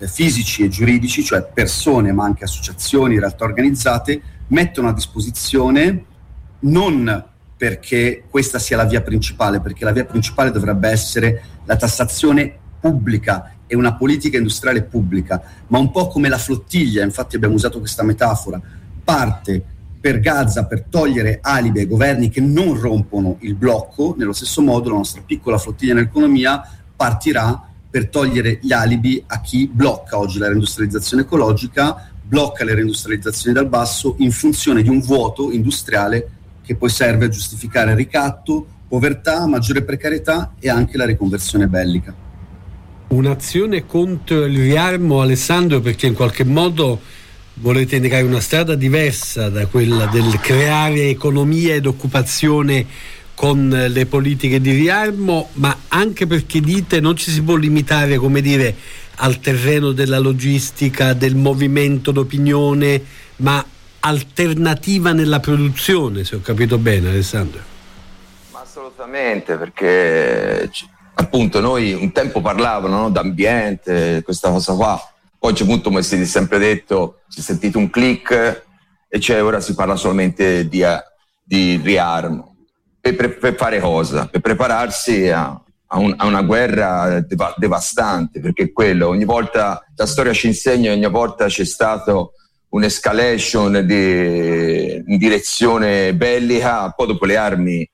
fisici e giuridici, cioè persone ma anche associazioni, realtà organizzate, mettono a disposizione, non perché questa sia la via principale, perché la via principale dovrebbe essere la tassazione pubblica e una politica industriale pubblica, ma un po' come la flottiglia, infatti abbiamo usato questa metafora, parte per Gaza per togliere alibi ai governi che non rompono il blocco, nello stesso modo la nostra piccola flottiglia nell'economia partirà per togliere gli alibi a chi blocca oggi la reindustrializzazione ecologica, blocca le reindustrializzazioni dal basso in funzione di un vuoto industriale che poi serve a giustificare ricatto, povertà, maggiore precarietà e anche la riconversione bellica.
Un'azione contro il riarmo, Alessandro, perché in qualche modo volete indicare una strada diversa da quella del creare economia ed occupazione con le politiche di riarmo, ma anche perché dite non ci si può limitare, come dire, al terreno della logistica, del movimento d'opinione, ma alternativa nella produzione, se ho capito bene, Alessandro.
Ma assolutamente, perché appunto noi un tempo parlavano, no, d'ambiente, questa cosa qua, poi c'è appunto, come si è sempre detto, si è sentito un click e ora si parla solamente di riarmo. Per fare cosa? Per prepararsi a una guerra devastante, perché quello, ogni volta la storia ci insegna, ogni volta c'è stato un'escalation in direzione bellica, poi dopo le armi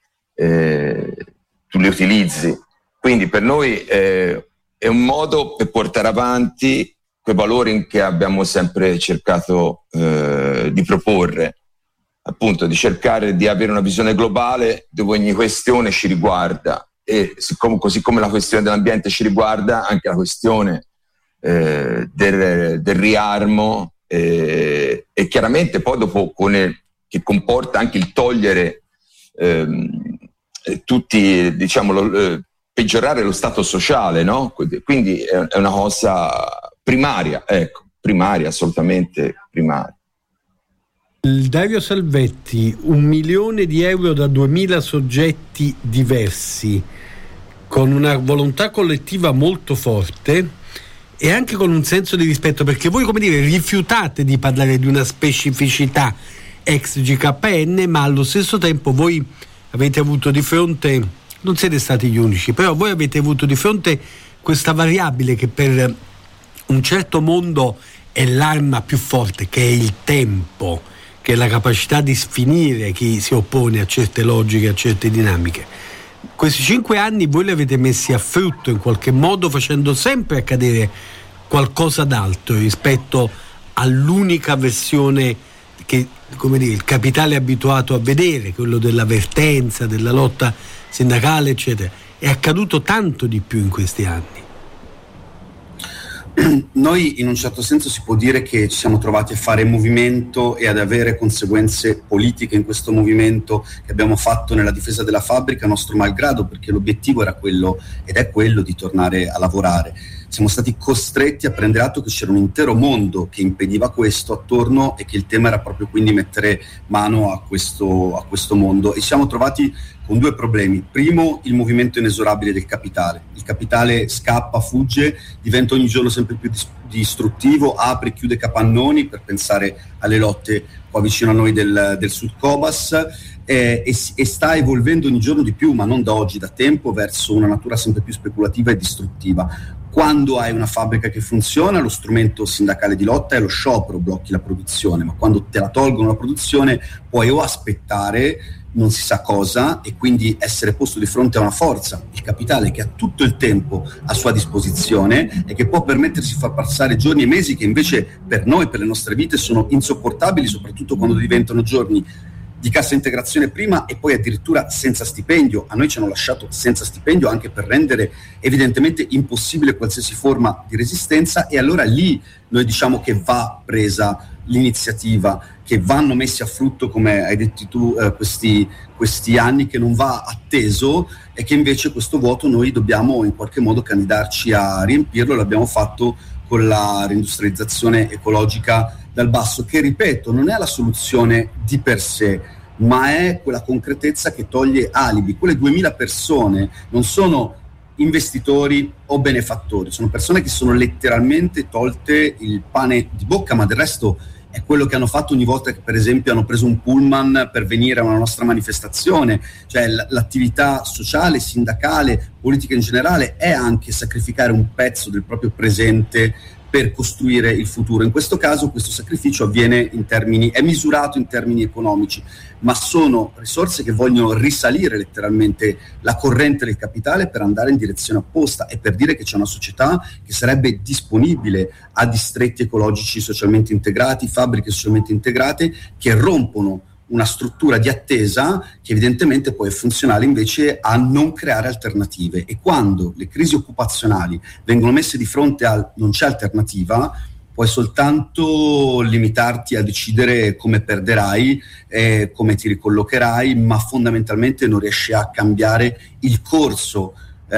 tu le utilizzi. Quindi per noi è un modo per portare avanti quei valori che abbiamo sempre cercato di proporre, appunto di cercare di avere una visione globale dove ogni questione ci riguarda, e così come la questione dell'ambiente ci riguarda, anche la questione del riarmo, e chiaramente poi dopo che comporta anche il togliere tutti, diciamo, peggiorare lo stato sociale, no? Quindi è una cosa primaria, assolutamente primaria.
Dario Salvetti, 1 milione di euro da 2000 soggetti diversi, con una volontà collettiva molto forte e anche con un senso di rispetto, perché voi, come dire, rifiutate di parlare di una specificità ex GKN, ma allo stesso tempo voi avete avuto di fronte, non siete stati gli unici, però voi avete avuto di fronte questa variabile che per un certo mondo è l'arma più forte, che è il tempo, che è la capacità di sfinire chi si oppone a certe logiche, a certe dinamiche. Questi 5 anni voi li avete messi a frutto in qualche modo, facendo sempre accadere qualcosa d'altro rispetto all'unica versione che, come dire, il capitale è abituato a vedere, quello della vertenza, della lotta sindacale, eccetera. È accaduto tanto di più in questi anni.
Noi in un certo senso si può dire che ci siamo trovati a fare movimento e ad avere conseguenze politiche in questo movimento che abbiamo fatto nella difesa della fabbrica, nostro malgrado, perché l'obiettivo era quello ed è quello di tornare a lavorare. Siamo stati costretti a prendere atto che c'era un intero mondo che impediva questo attorno e che il tema era proprio quindi mettere mano a questo mondo, e ci siamo trovati con 2 problemi. Primo, il movimento inesorabile del capitale. Il capitale scappa, fugge, diventa ogni giorno sempre più distruttivo, apre e chiude capannoni, per pensare alle lotte qua vicino a noi del Sud Cobas, e sta evolvendo ogni giorno di più, ma non da oggi, da tempo, verso una natura sempre più speculativa e distruttiva. Quando hai una fabbrica che funziona, lo strumento sindacale di lotta è lo sciopero, blocchi la produzione, ma quando te la tolgono la produzione puoi o aspettare non si sa cosa e quindi essere posto di fronte a una forza, il capitale, che ha tutto il tempo a sua disposizione e che può permettersi di far passare giorni e mesi che invece per noi, per le nostre vite, sono insopportabili, soprattutto quando diventano giorni di cassa integrazione prima e poi addirittura senza stipendio. A noi ci hanno lasciato senza stipendio anche per rendere evidentemente impossibile qualsiasi forma di resistenza, e allora lì noi diciamo che va presa l'iniziativa, che vanno messi a frutto, come hai detto tu, questi anni, che non va atteso e che invece questo vuoto noi dobbiamo in qualche modo candidarci a riempirlo. L'abbiamo fatto con la reindustrializzazione ecologica dal basso, che ripeto non è la soluzione di per sé, ma è quella concretezza che toglie alibi. Quelle 2000 persone non sono investitori o benefattori, sono persone che sono letteralmente tolte il pane di bocca, ma del resto è quello che hanno fatto ogni volta che per esempio hanno preso un pullman per venire a una nostra manifestazione. Cioè l'attività sociale, sindacale, politica in generale è anche sacrificare un pezzo del proprio presente per costruire il futuro. In questo caso questo sacrificio avviene è misurato in termini economici, ma sono risorse che vogliono risalire letteralmente la corrente del capitale per andare in direzione opposta e per dire che c'è una società che sarebbe disponibile a distretti ecologici socialmente integrati, fabbriche socialmente integrate che rompono una struttura di attesa che evidentemente poi è funzionale invece a non creare alternative. E quando le crisi occupazionali vengono messe di fronte al non c'è alternativa, puoi soltanto limitarti a decidere come perderai, come ti ricollocherai, ma fondamentalmente non riesci a cambiare il corso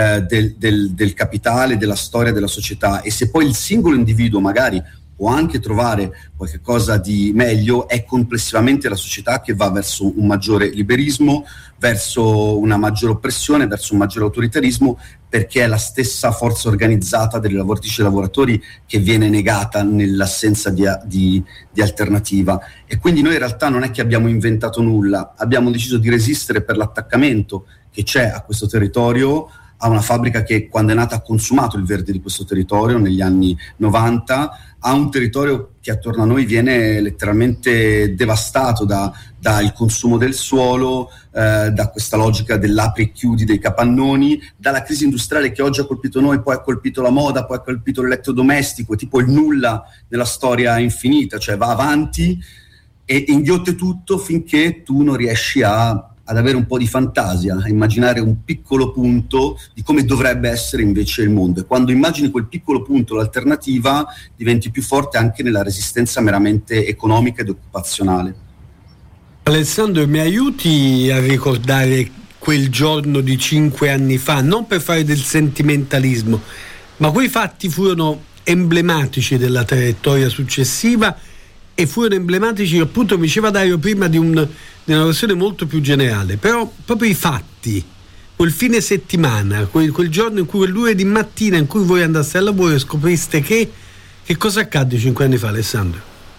del capitale, della storia della società. E se poi il singolo individuo magari può anche trovare qualche cosa di meglio, è complessivamente la società che va verso un maggiore liberismo, verso una maggiore oppressione, verso un maggiore autoritarismo, perché è la stessa forza organizzata delle lavoratrici e lavoratori che viene negata nell'assenza di alternativa. E quindi noi in realtà non è che abbiamo inventato nulla, abbiamo deciso di resistere per l'attaccamento che c'è a questo territorio, a una fabbrica che quando è nata ha consumato il verde di questo territorio negli anni 90, a un territorio che attorno a noi viene letteralmente devastato dal consumo del suolo, da questa logica dell'apri e chiudi dei capannoni, dalla crisi industriale che oggi ha colpito noi, poi ha colpito la moda, poi ha colpito l'elettrodomestico, è tipo il nulla nella storia infinita, cioè va avanti e inghiotte tutto finché tu non riesci ad avere un po' di fantasia, a immaginare un piccolo punto di come dovrebbe essere invece il mondo. E quando immagini quel piccolo punto, l'alternativa, diventi più forte anche nella resistenza meramente economica ed occupazionale.
Alessandro, mi aiuti a ricordare quel giorno di 5 anni fa, non per fare del sentimentalismo, ma quei fatti furono emblematici della traiettoria successiva e furono emblematici, appunto, mi diceva Dario prima, di una versione molto più generale, però proprio i fatti, quel fine settimana, quel giorno in cui, quel lunedì mattina in cui voi andaste al lavoro e scopriste che cosa accadde 5 anni fa, Alessandro?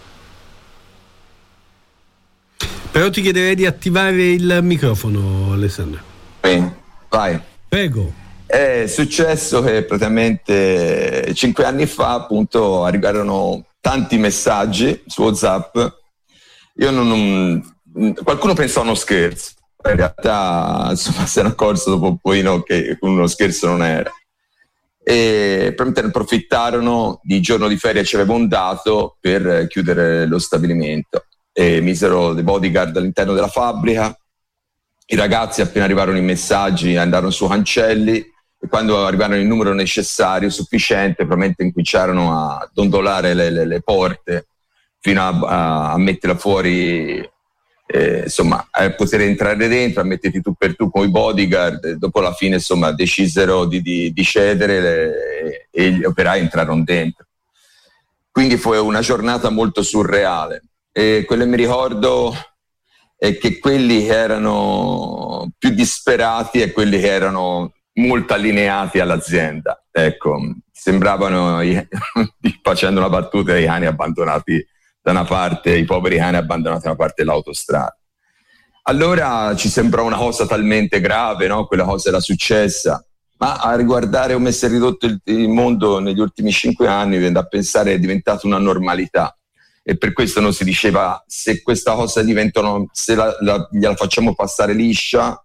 Però ti chiederei di attivare il microfono, Alessandro.
Vai.
Prego.
È successo che praticamente 5 anni fa, appunto, arrivarono tanti messaggi su WhatsApp. Qualcuno pensò a uno scherzo, in realtà insomma si era accorto dopo un pochino che uno scherzo non era, e probabilmente ne approfittarono di giorno di ferie ci avevano dato per chiudere lo stabilimento e misero dei bodyguard all'interno della fabbrica. I ragazzi, appena arrivarono i messaggi, andarono su cancelli e quando arrivarono il numero necessario, sufficiente, probabilmente incominciarono a dondolare le porte fino a metterla fuori, insomma, a poter entrare dentro, a metterti tu per tu con i bodyguard. Dopo la fine, insomma, decisero di cedere e gli operai entrarono dentro. Quindi fu una giornata molto surreale. E quello che mi ricordo è che quelli che erano più disperati e quelli che erano molto allineati all'azienda, ecco, sembravano, facendo una battuta, i cani abbandonati da una parte, i poveri cani abbandonati da una parte dell'autostrada. Allora ci sembrò una cosa talmente grave, no? Quella cosa era successa, ma a riguardare come si è ridotto il mondo negli ultimi 5 anni, viene da pensare che è diventata una normalità. E per questo non si diceva, se questa cosa se gliela facciamo passare liscia,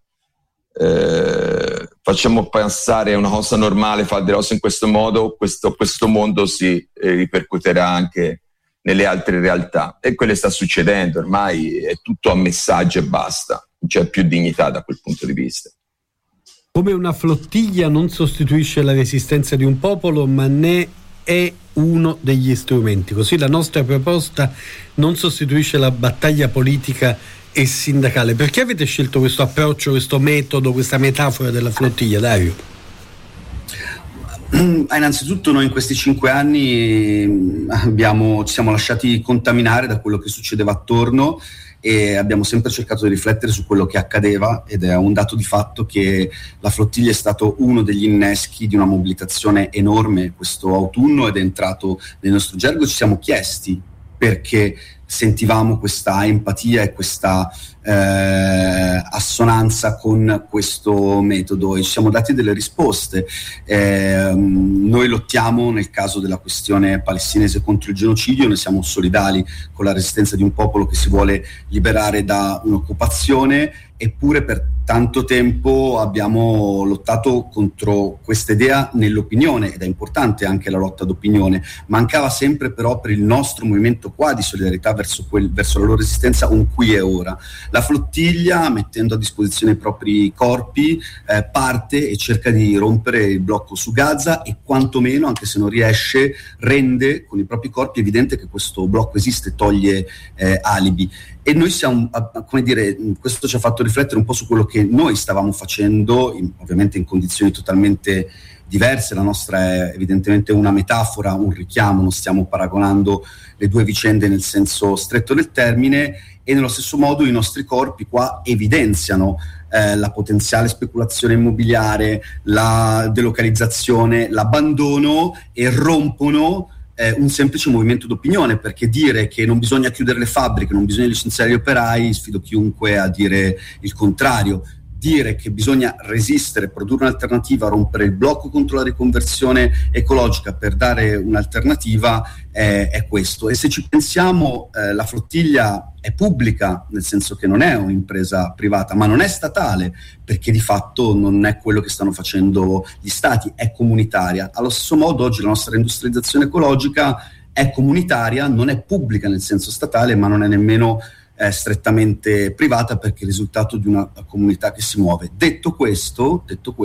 facciamo passare una cosa normale, fare delle cose in questo modo, questo mondo si ripercuoterà anche nelle altre realtà. E quello sta succedendo, ormai è tutto a messaggio e basta, non c'è più dignità da quel punto di vista.
Come una flottiglia non sostituisce la resistenza di un popolo, ma ne è uno degli strumenti. Così la nostra proposta non sostituisce la battaglia politica e sindacale. Perché avete scelto questo approccio, questo metodo, questa metafora della flottiglia, Dario?
Innanzitutto noi in questi 5 anni ci siamo lasciati contaminare da quello che succedeva attorno e abbiamo sempre cercato di riflettere su quello che accadeva, ed è un dato di fatto che la flottiglia è stato uno degli inneschi di una mobilitazione enorme questo autunno, ed è entrato nel nostro gergo. Ci siamo chiesti perché sentivamo questa empatia e questa assonanza con questo metodo, e ci siamo dati delle risposte. Noi lottiamo nel caso della questione palestinese contro il genocidio, ne siamo solidali con la resistenza di un popolo che si vuole liberare da un'occupazione, eppure per tanto tempo abbiamo lottato contro questa idea nell'opinione, ed è importante anche la lotta d'opinione. Mancava sempre però per il nostro movimento qua di solidarietà verso la loro esistenza un qui e ora. La flottiglia, mettendo a disposizione i propri corpi, parte e cerca di rompere il blocco su Gaza, e quantomeno, anche se non riesce, rende con i propri corpi evidente che questo blocco esiste, toglie alibi. E noi siamo, come dire, questo ci ha fatto riflettere un po' su quello che noi stavamo facendo, ovviamente in condizioni totalmente diverse. La nostra è evidentemente una metafora, un richiamo, non stiamo paragonando le due vicende nel senso stretto del termine, e nello stesso modo i nostri corpi qua evidenziano la potenziale speculazione immobiliare, la delocalizzazione, l'abbandono, e rompono un semplice movimento d'opinione, perché dire che non bisogna chiudere le fabbriche, non bisogna licenziare gli operai, sfido chiunque a dire il contrario. Dire che bisogna resistere, produrre un'alternativa, rompere il blocco contro la riconversione ecologica per dare un'alternativa è questo. E se ci pensiamo, la flottiglia è pubblica, nel senso che non è un'impresa privata, ma non è statale, perché di fatto non è quello che stanno facendo gli stati, è comunitaria. Allo stesso modo oggi la nostra industrializzazione ecologica è comunitaria, non è pubblica nel senso statale, ma non è nemmeno strettamente privata, perché è il risultato di una comunità che si muove. Detto questo,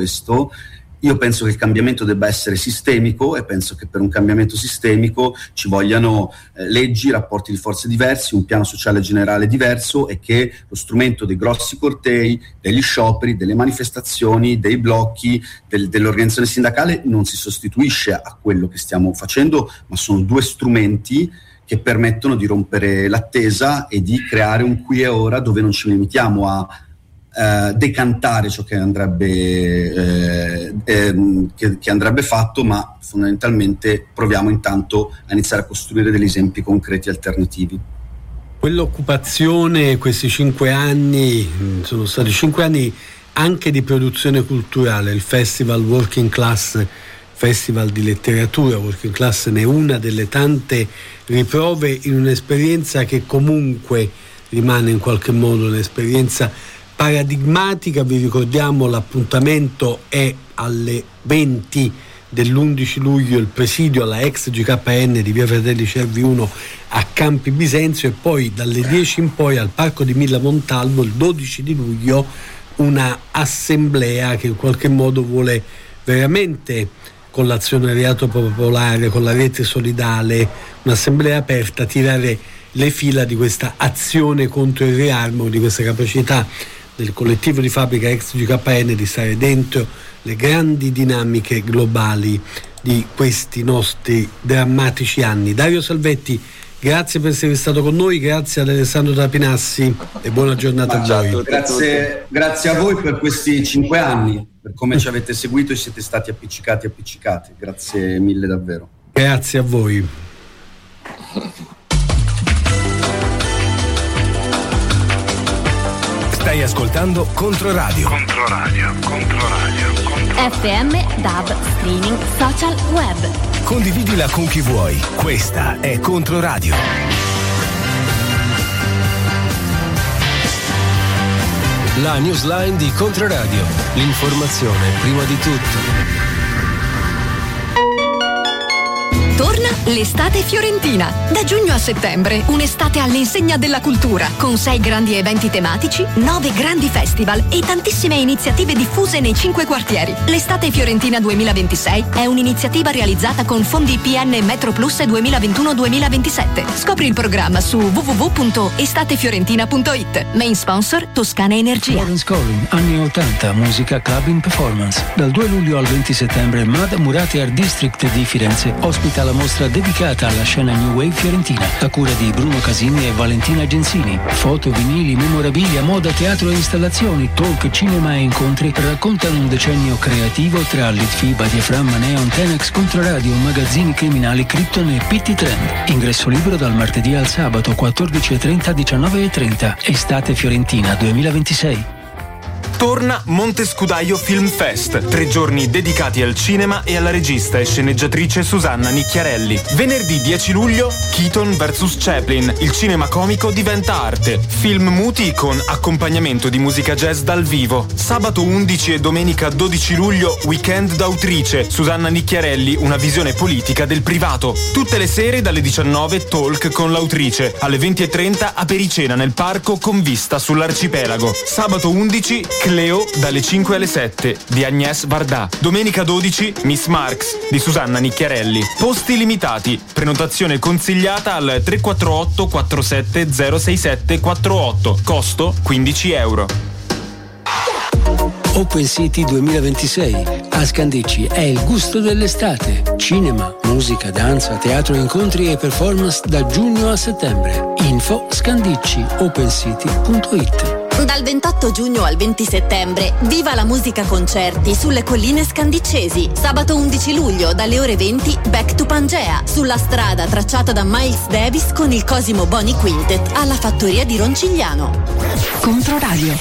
io penso che il cambiamento debba essere sistemico, e penso che per un cambiamento sistemico ci vogliano leggi, rapporti di forze diversi, un piano sociale generale diverso, e che lo strumento dei grossi cortei, degli scioperi, delle manifestazioni, dei blocchi, dell'organizzazione sindacale non si sostituisce a quello che stiamo facendo, ma sono due strumenti che permettono di rompere l'attesa e di creare un qui e ora, dove non ci limitiamo a decantare ciò che andrebbe fatto, ma fondamentalmente proviamo intanto a iniziare a costruire degli esempi concreti alternativi.
Quell'occupazione, questi 5 anni, sono stati 5 anni anche di produzione culturale. Il festival Working Class, festival di letteratura, Working Class ne è una delle tante riprove in un'esperienza che comunque rimane in qualche modo un'esperienza paradigmatica. Vi ricordiamo, l'appuntamento è alle 20 dell'11 luglio, il presidio alla ex GKN di via Fratelli Cervi 1 a Campi Bisenzio, e poi dalle 10 in poi al Parco di Milla Montalvo il 12 di luglio una assemblea che in qualche modo vuole veramente, con l'azionariato popolare, con la rete solidale, un'assemblea aperta, tirare le fila di questa azione contro il rearmo, di questa capacità del collettivo di fabbrica ex GKN di stare dentro le grandi dinamiche globali di questi nostri drammatici anni. Dario Salvetti, grazie per essere stato con noi, grazie ad Alessandro Tapinassi e buona giornata a voi.
Grazie a voi per questi 5 anni, per come ci avete seguito e siete stati appiccicati. Grazie mille davvero.
Grazie a voi.
Stai ascoltando Controradio.
FM, DAB, streaming, social, web.
Condividila con chi vuoi. Questa è Controradio.
La newsline di Controradio. L'informazione prima di tutto.
Torna l'estate fiorentina. Da giugno a settembre, un'estate all'insegna della cultura, con 6 grandi eventi tematici, 9 grandi festival e tantissime iniziative diffuse nei 5 quartieri. L'estate fiorentina 2026 è un'iniziativa realizzata con fondi PN Metro Plus 2021-2027. Scopri il programma su www.estatefiorentina.it. Main sponsor Toscana Energia.
Lawrence Collin, anni 80, musica club in performance. Dal 2 luglio al 20 settembre Mad Murati Art District di Firenze ospita la mostra dedicata alla scena New Wave fiorentina, a cura di Bruno Casini e Valentina Genzini. Foto, vinili, memorabilia, moda, teatro e installazioni, talk, cinema e incontri raccontano un decennio creativo tra Litfiba, Diaframma, Neon, Tenex, Controradio, magazzini criminali, Krypton e PT Trend. Ingresso libero dal martedì al sabato 14:30, 19:30. Estate Fiorentina 2026.
Torna Montescudaio Film Fest, 3 giorni dedicati al cinema e alla regista e sceneggiatrice Susanna Nicchiarelli. Venerdì 10 luglio, Keaton vs Chaplin, il cinema comico diventa arte. Film muti con accompagnamento di musica jazz dal vivo. Sabato 11 e domenica 12 luglio, Weekend d'autrice, Susanna Nicchiarelli, una visione politica del privato. Tutte le sere dalle 19 talk con l'autrice, alle 20:30 apericena nel parco con vista sull'arcipelago. Sabato 11 Cleo dalle 5 alle 7 di Agnès Varda. Domenica 12 Miss Marx di Susanna Nicchiarelli. Posti limitati. Prenotazione consigliata al 348 47 067 48. Costo 15 euro.
Open City 2026 a Scandicci è il gusto dell'estate. Cinema, musica, danza, teatro, incontri e performance da giugno a settembre. Info scandicciopenscity.it.
Dal 28 giugno al 20 settembre, viva la musica concerti sulle colline scandiccesi. Sabato 11 luglio, dalle ore 20, Back to Pangea, sulla strada tracciata da Miles Davis con il Cosimo Boni Quintet alla fattoria di Roncigliano.
Controradio.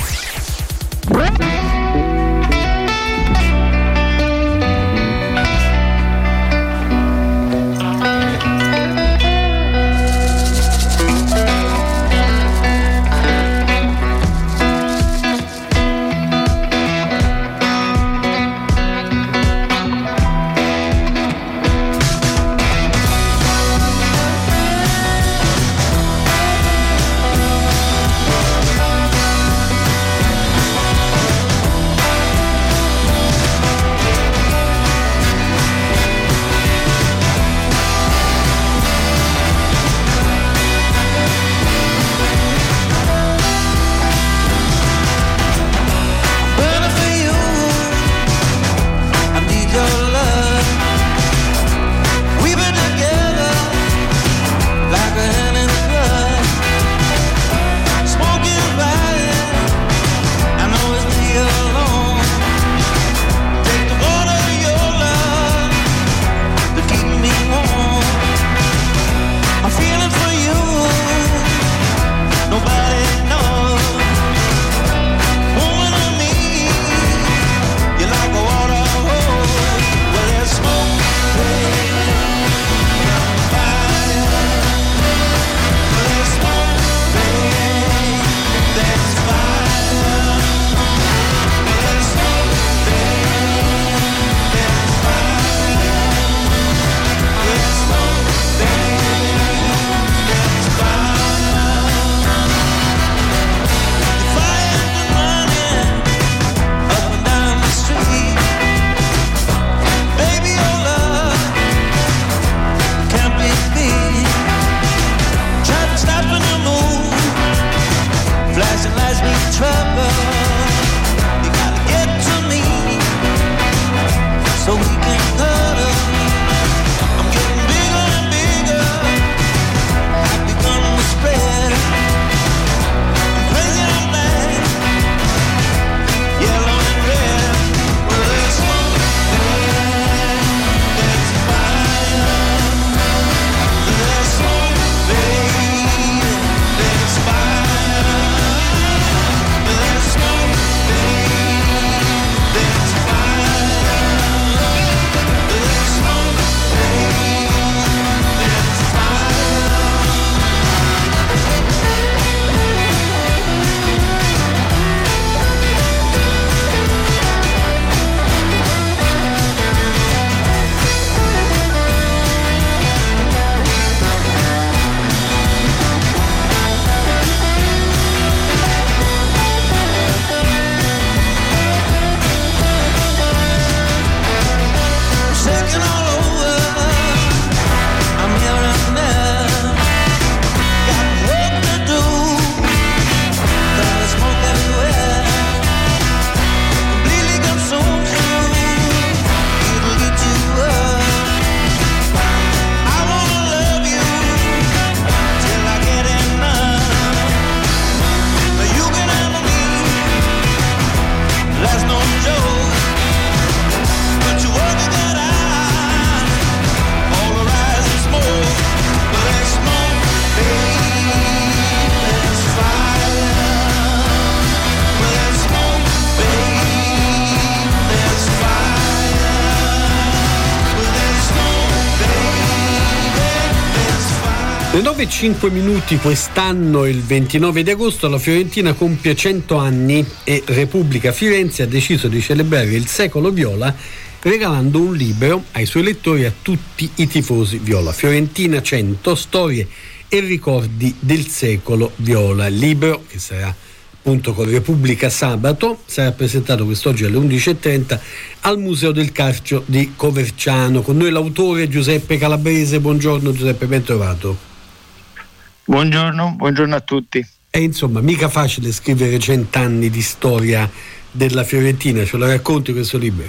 Le 9:05 quest'anno, il 29 di agosto, la Fiorentina compie 100 anni e Repubblica Firenze ha deciso di celebrare il secolo viola regalando un libro ai suoi lettori e a tutti i tifosi viola. Fiorentina 100, storie e ricordi del secolo viola. Il libro, che sarà appunto con Repubblica sabato, sarà presentato quest'oggi alle 11:30 al Museo del Carcio di Coverciano. Con noi l'autore Giuseppe Calabrese. Buongiorno Giuseppe, ben trovato.
Buongiorno a tutti.
È insomma mica facile scrivere 100 anni di storia della Fiorentina, ce lo racconti questo libro?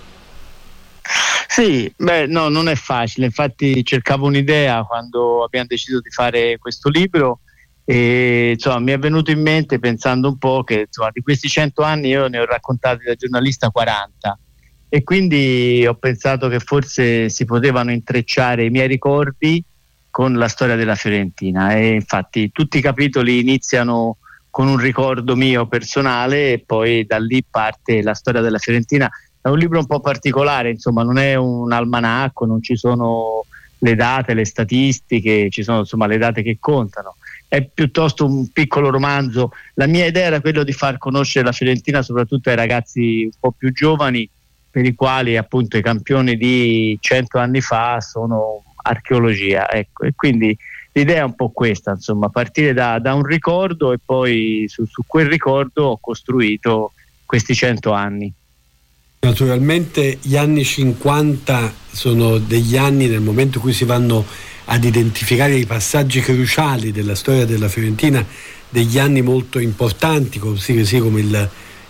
Sì, no, non è facile, infatti cercavo un'idea quando abbiamo deciso di fare questo libro e insomma mi è venuto in mente, pensando un po', che insomma di questi 100 anni io ne ho raccontati da giornalista 40 e quindi ho pensato che forse si potevano intrecciare i miei ricordi con la storia della Fiorentina e infatti tutti i capitoli iniziano con un ricordo mio personale e poi da lì parte la storia della Fiorentina. È un libro un po' particolare, insomma non è un almanacco, non ci sono le date, le statistiche, ci sono insomma le date che contano, è piuttosto un piccolo romanzo. La mia idea era quello di far conoscere la Fiorentina soprattutto ai ragazzi un po' più giovani, per i quali appunto i campioni di 100 anni fa sono archeologia, ecco, e quindi l'idea è un po' questa, insomma, partire da un ricordo e poi su quel ricordo ho costruito questi 100 anni.
Naturalmente gli anni 50 sono degli anni nel momento in cui si vanno ad identificare i passaggi cruciali della storia della Fiorentina, degli anni molto importanti, così come il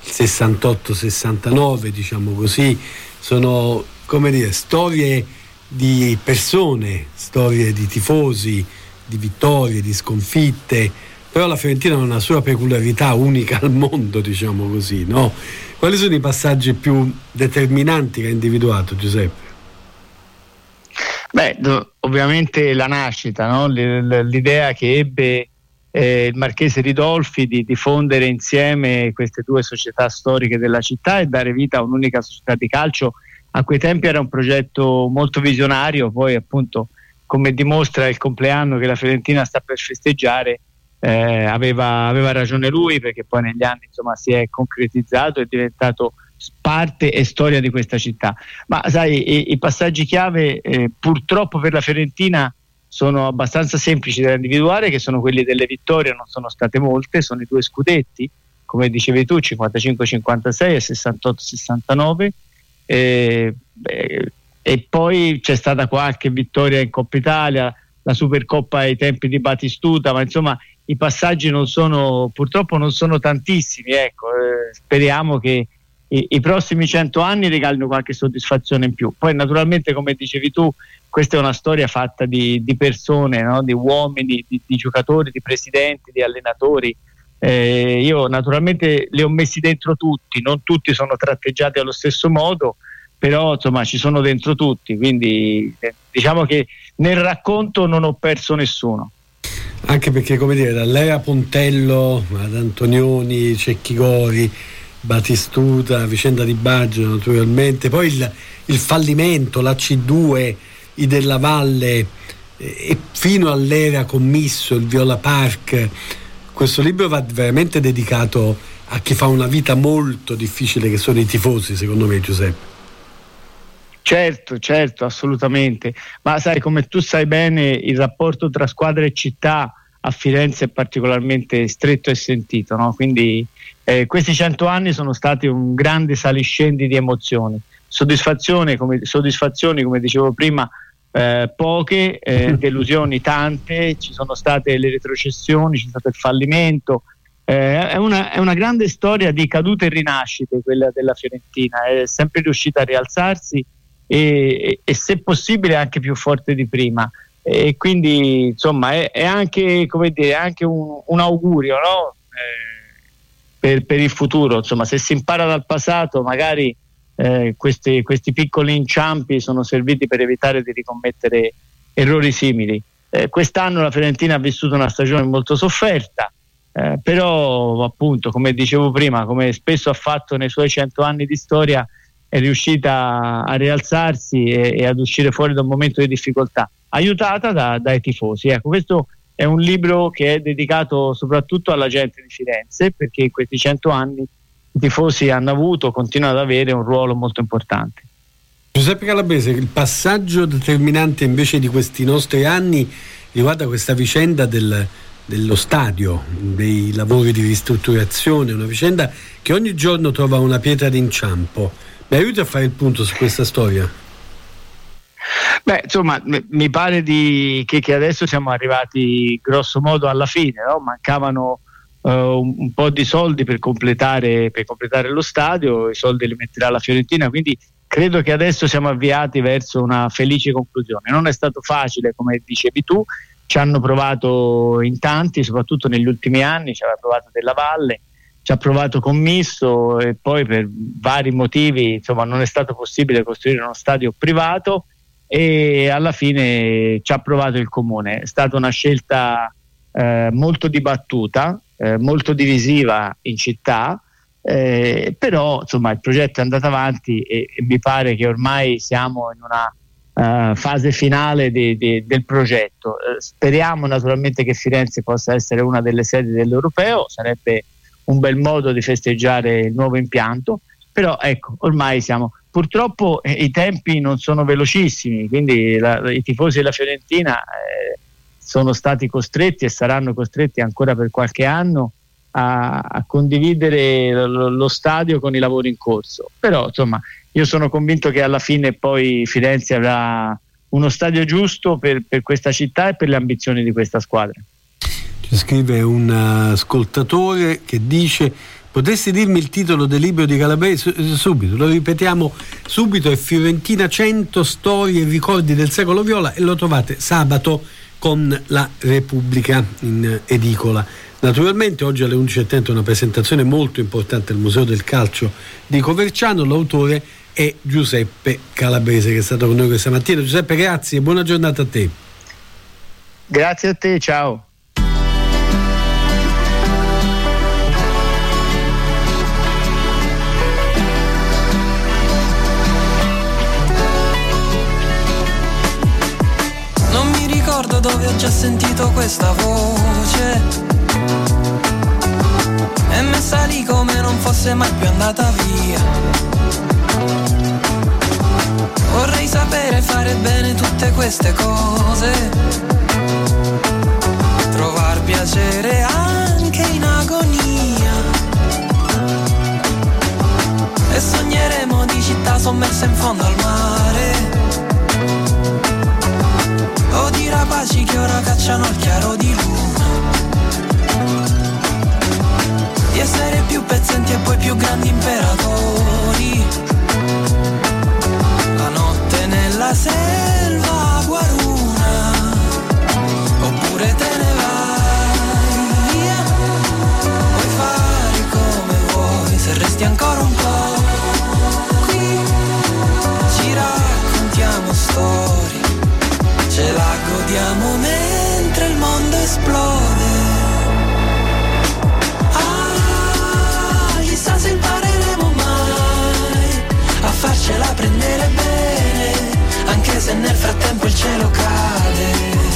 68-69, diciamo così, sono, come dire, storie di persone, storie di tifosi, di vittorie, di sconfitte, però la Fiorentina ha una sua peculiarità unica al mondo, diciamo così, no? Quali sono i passaggi più determinanti che ha individuato Giuseppe?
Ovviamente la nascita, no? L'idea che ebbe il marchese Ridolfi di fondere insieme queste due società storiche della città e dare vita a un'unica società di calcio. A quei tempi era un progetto molto visionario, poi appunto, come dimostra il compleanno che la Fiorentina sta per festeggiare, aveva ragione lui, perché poi negli anni insomma si è concretizzato, è diventato parte e storia di questa città. Ma sai, i passaggi chiave purtroppo per la Fiorentina sono abbastanza semplici da individuare, che sono quelli delle vittorie, non sono state molte, sono i 2 scudetti, come dicevi tu, 55-56 e 68-69. E poi c'è stata qualche vittoria in Coppa Italia, la Supercoppa ai tempi di Batistuta, ma insomma i passaggi purtroppo non sono tantissimi, ecco. Speriamo che i prossimi 100 anni regalino qualche soddisfazione in più. Poi naturalmente, come dicevi tu, questa è una storia fatta di persone, no? Di uomini, di giocatori, di presidenti, di allenatori. Io naturalmente li ho messi dentro tutti, non tutti sono tratteggiati allo stesso modo, però insomma ci sono dentro tutti, quindi diciamo che nel racconto non ho perso nessuno.
Anche perché, come dire, dall'era Pontello ad Antonioni, Cecchi Gori, Batistuta, vicenda di Baggio naturalmente, poi il fallimento, la C2, i Della Valle e fino all'era Commisso, il Viola Park. Questo libro va veramente dedicato a chi fa una vita molto difficile, che sono i tifosi, secondo me, Giuseppe.
Certo, assolutamente. Ma sai, come tu sai bene, il rapporto tra squadra e città a Firenze è particolarmente stretto e sentito, no? Quindi questi 100 anni sono stati un grande saliscendi di emozioni. Soddisfazioni, come dicevo prima, poche, delusioni tante, ci sono state le retrocessioni, c'è stato il fallimento. È una grande storia di cadute e rinascite, quella della Fiorentina, è sempre riuscita a rialzarsi e se possibile anche più forte di prima, e quindi insomma è anche, come dire, anche un augurio, no? Per il futuro, insomma, se si impara dal passato magari questi piccoli inciampi sono serviti per evitare di ricommettere errori simili. Quest'anno la Fiorentina ha vissuto una stagione molto sofferta, però appunto, come dicevo prima, come spesso ha fatto nei suoi 100 anni di storia, è riuscita a rialzarsi e ad uscire fuori da un momento di difficoltà. aiutata dai tifosi. Ecco, questo è un libro che è dedicato soprattutto alla gente di Firenze, perché in questi 100 anni i tifosi hanno avuto, continuano ad avere un ruolo molto importante.
Giuseppe Calabrese, il passaggio determinante invece di questi nostri anni riguarda questa vicenda dello stadio, dei lavori di ristrutturazione, una vicenda che ogni giorno trova una pietra d'inciampo. Mi aiuti a fare il punto su questa storia?
Beh, insomma, mi pare che adesso siamo arrivati grosso modo alla fine, no? Mancavano un po' di soldi per completare lo stadio, i soldi li metterà la Fiorentina, quindi credo che adesso siamo avviati verso una felice conclusione. Non è stato facile, come dicevi tu, ci hanno provato in tanti, soprattutto negli ultimi anni, ci aveva provato Della Valle, ci ha provato Commisso e poi per vari motivi insomma non è stato possibile costruire uno stadio privato e alla fine ci ha provato il Comune. È stata una scelta molto dibattuta, molto divisiva in città, però insomma il progetto è andato avanti e mi pare che ormai siamo in una fase finale del progetto. Speriamo naturalmente che Firenze possa essere una delle sedi dell'Europeo, sarebbe un bel modo di festeggiare il nuovo impianto, però ecco, ormai siamo, purtroppo i tempi non sono velocissimi, quindi i tifosi della Fiorentina sono stati costretti e saranno costretti ancora per qualche anno a condividere lo stadio con i lavori in corso, però insomma io sono convinto che alla fine poi Firenze avrà uno stadio giusto per questa città e per le ambizioni di questa squadra.
Ci scrive un ascoltatore che dice: potresti dirmi il titolo del libro di Calabrese? Subito, lo ripetiamo subito, è Fiorentina 100 storie e ricordi del secolo viola, e lo trovate sabato con la Repubblica in edicola. Naturalmente oggi alle 11:30 una presentazione molto importante al Museo del Calcio di Coverciano. L'autore è Giuseppe Calabrese, che è stato con noi questa mattina. Giuseppe, grazie e buona giornata a te.
Grazie a te, ciao.
Non mi ricordo dove ho già sentito questa voce, è messa lì come non fosse mai più andata via. Vorrei sapere fare bene tutte queste cose, trovar piacere anche in agonia, e sogneremo di città sommerse in fondo al mare, o di rapaci che ora cacciano il chiaro di luna, di essere più pezzenti e poi più grandi imperatori, la notte nella selva guaruna, oppure te ne vai via, puoi fare come vuoi se resti ancora un po' qui, ci raccontiamo storie, ce la godiamo mentre il mondo esplode. Chissà se impareremo mai a farcela prendere bene, anche se nel frattempo il cielo cade.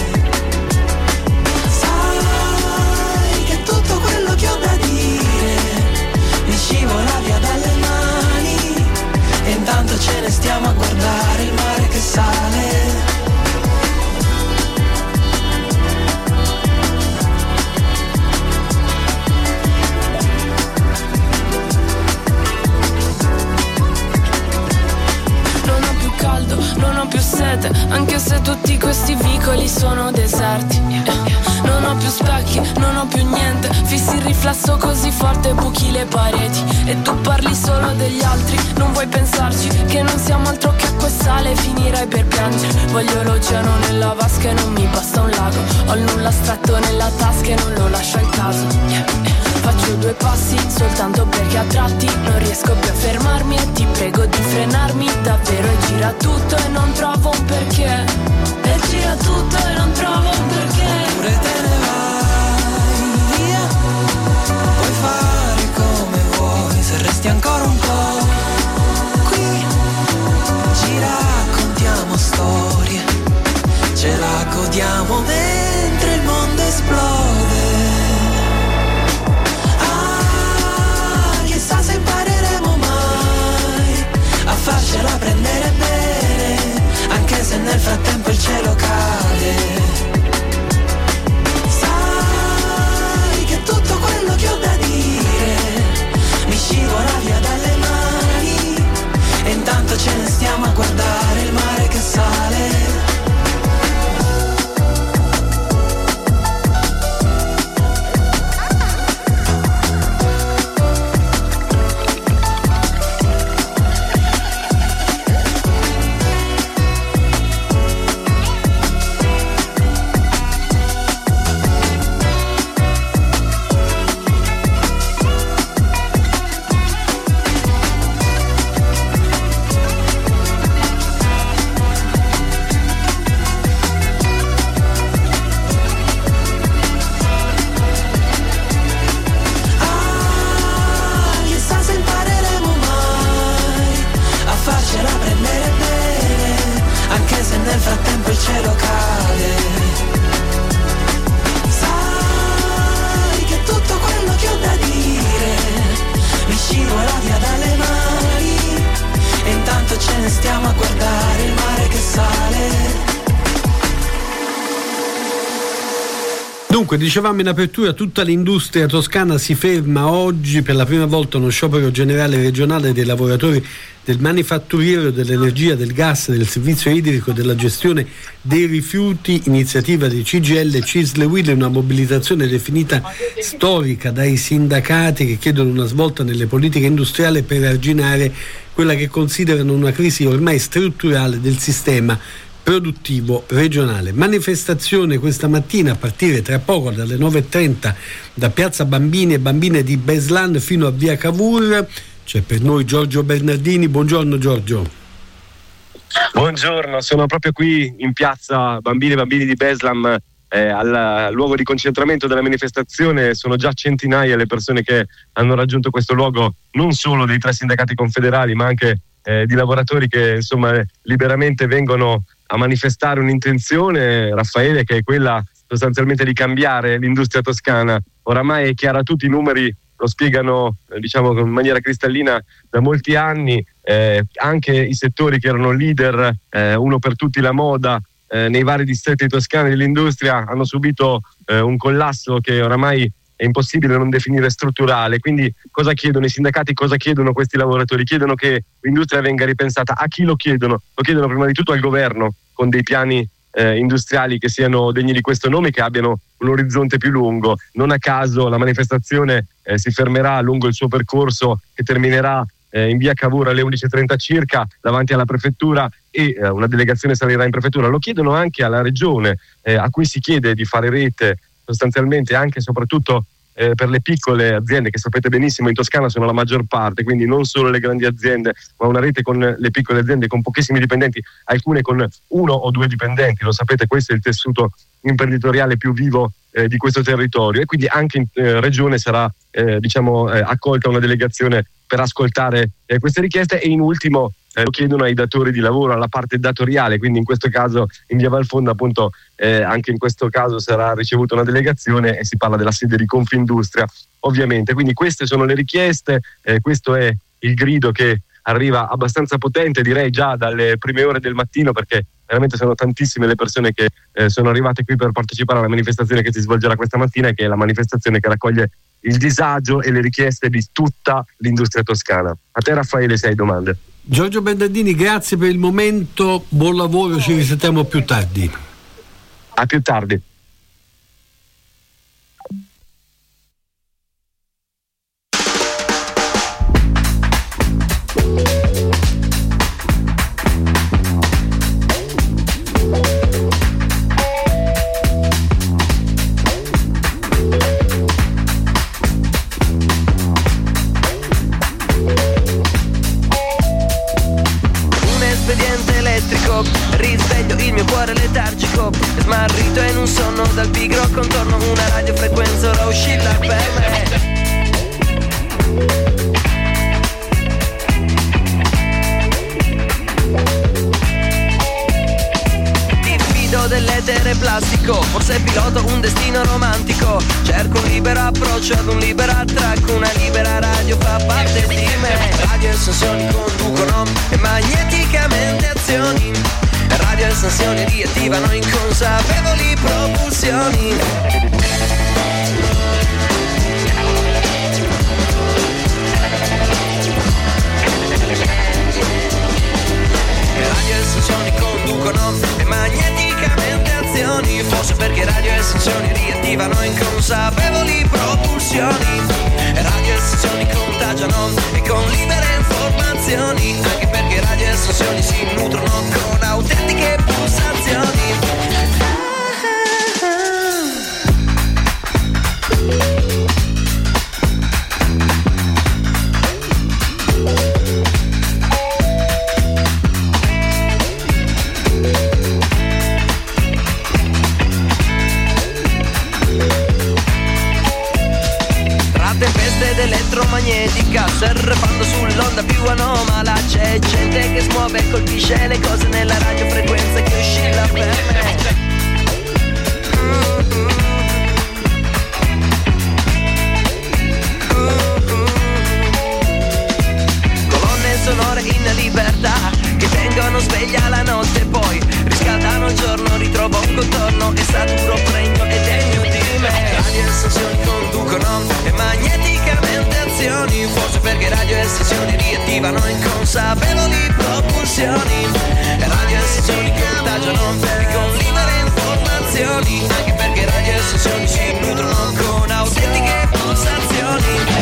Sai che tutto quello che ho da dire mi scivola via dalle mani, e intanto ce ne stiamo a guardare il mare che sale. Non ho più sete, anche se tutti questi vicoli sono deserti. Non ho più specchi, non ho più niente, fissi il riflesso così forte, buchi le pareti, e tu parli solo degli altri, non vuoi pensarci che non siamo altro che acqua e sale, finirai per piangere. Voglio l'oceano nella vasca e non mi basta un lago, ho il nulla stretto nella tasca e non lo lascio al caso. Faccio due passi soltanto perché a tratti non riesco più a fermarmi, e ti prego di frenarmi davvero, e gira tutto e non trovo un perché, e gira tutto e non trovo un perché. Oppure te ne vai via, puoi fare come vuoi se resti ancora un po' qui, ci raccontiamo storie, ce la ne stiamo a guardare il mare che sale.
Dunque, dicevamo in apertura, tutta l'industria toscana si ferma oggi per la prima volta uno sciopero generale regionale dei lavoratori del manifatturiero, dell'energia, del gas, del servizio idrico, della gestione dei rifiuti, iniziativa di CGIL, CISL e UIL, una mobilitazione definita storica dai sindacati che chiedono una svolta nelle politiche industriali per arginare quella che considerano una crisi ormai strutturale del sistema produttivo regionale. Manifestazione questa mattina a partire tra poco dalle 9.30 da Piazza Bambini e Bambine di Beslan fino a Via Cavour. C'è per noi Giorgio Bernardini. Buongiorno Giorgio.
Buongiorno, sono proprio qui in Piazza Bambini e Bambini di Beslan, al luogo di concentramento della manifestazione. Sono già centinaia le persone che hanno raggiunto questo luogo, non solo dei 3 sindacati confederali ma anche di lavoratori che insomma liberamente vengono a manifestare un'intenzione, Raffaele, che è quella sostanzialmente di cambiare l'industria toscana. Oramai è chiara a tutti, i numeri lo spiegano diciamo in maniera cristallina da molti anni, anche i settori che erano leader, uno per tutti la moda, nei vari distretti toscani dell'industria hanno subito un collasso che oramai è impossibile non definire strutturale. Quindi cosa chiedono i sindacati, cosa chiedono questi lavoratori? Chiedono che l'industria venga ripensata. A chi lo chiedono? Lo chiedono prima di tutto al governo, con dei piani industriali che siano degni di questo nome, che abbiano un orizzonte più lungo. Non a caso la manifestazione si fermerà lungo il suo percorso, che terminerà in via Cavour alle 11.30 circa davanti alla prefettura, e una delegazione salirà in prefettura. Lo chiedono anche alla regione, a cui si chiede di fare rete sostanzialmente anche e soprattutto per le piccole aziende, che sapete benissimo in Toscana sono la maggior parte, quindi non solo le grandi aziende, ma una rete con le piccole aziende con pochissimi dipendenti, alcune con 1 o 2 dipendenti. Lo sapete, questo è il tessuto imprenditoriale più vivo di questo territorio, e quindi anche in regione sarà accolta una delegazione per ascoltare queste richieste. E in ultimo lo chiedono ai datori di lavoro, alla parte datoriale, quindi in questo caso in via Valfonda appunto anche in questo caso sarà ricevuta una delegazione, e si parla della sede di Confindustria ovviamente. Quindi queste sono le richieste, questo è il grido che arriva abbastanza potente, direi già dalle prime ore del mattino, perché veramente sono tantissime le persone che sono arrivate qui per partecipare alla manifestazione che si svolgerà questa mattina, che è la manifestazione che raccoglie il disagio e le richieste di tutta l'industria toscana. A te Raffaele, se hai domande.
Giorgio Bernardini, grazie per il momento, buon lavoro, ci risentiamo più tardi.
A più tardi.
Risveglio il mio cuore letargico, smarrito in un sonno dal pigro contorno, una radiofrequenza ora oscilla per me. Diffido dell'etere plastico, forse piloto un destino romantico, cerco un libero approccio ad un libero attracco, una libera radio fa parte di me. Radio e sensazioni conducono e magneticamente azioni, radio e sensazioni riattivano inconsapevoli propulsioni. Radio e sensazioni conducono e magneticamente azioni, forse perché radio e sensazioni riattivano inconsapevoli propulsioni. Radio e sensazioni contagiano e con libere informazioni, anche perché radio e sensazioni si nutrono con autentiche pulsazioni. Elettromagnetica, surfando sull'onda più anomala, c'è gente che smuove e colpisce le cose nella radiofrequenza che oscilla per me. Colonne sonore in libertà che inconsapevoli propulsioni. Radio e sessioni contagiano con libere informazioni, anche perché radio e sessioni si nutrono con autentiche pulsazioni.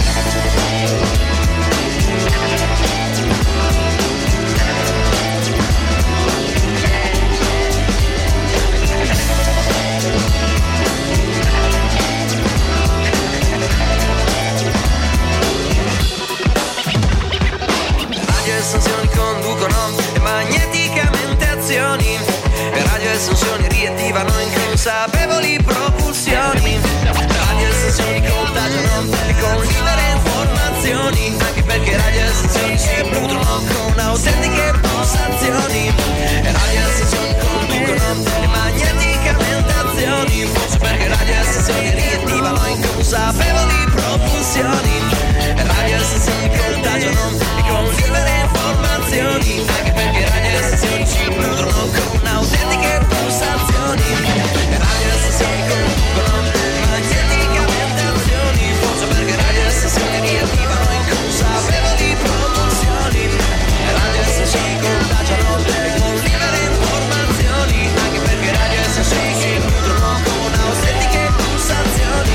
Estensioni conducono magneticamente azioni, radio estensioni riattivano inconsapevoli propulsioni. Radio estensioni contagiano con libere informazioni, anche perché radio estensioni si nutrono con autentiche pulsazioni. Radio estensioni conducono magneticamente azioni, forse perché radio estensioni riattivano inconsapevoli propulsioni. Radio estensioni contagiano con libere informazioni, anche perché radio estazioni ci nutrono con autentiche pulsazioni. Radio estazioni conducono magneticamente azioni, forse perché radio estazioni riattivano inconsapevoli propulsioni. Radio estazioni contagiano con libere informazioni, anche perché radio estazioni ci nutrono con autentiche pulsazioni.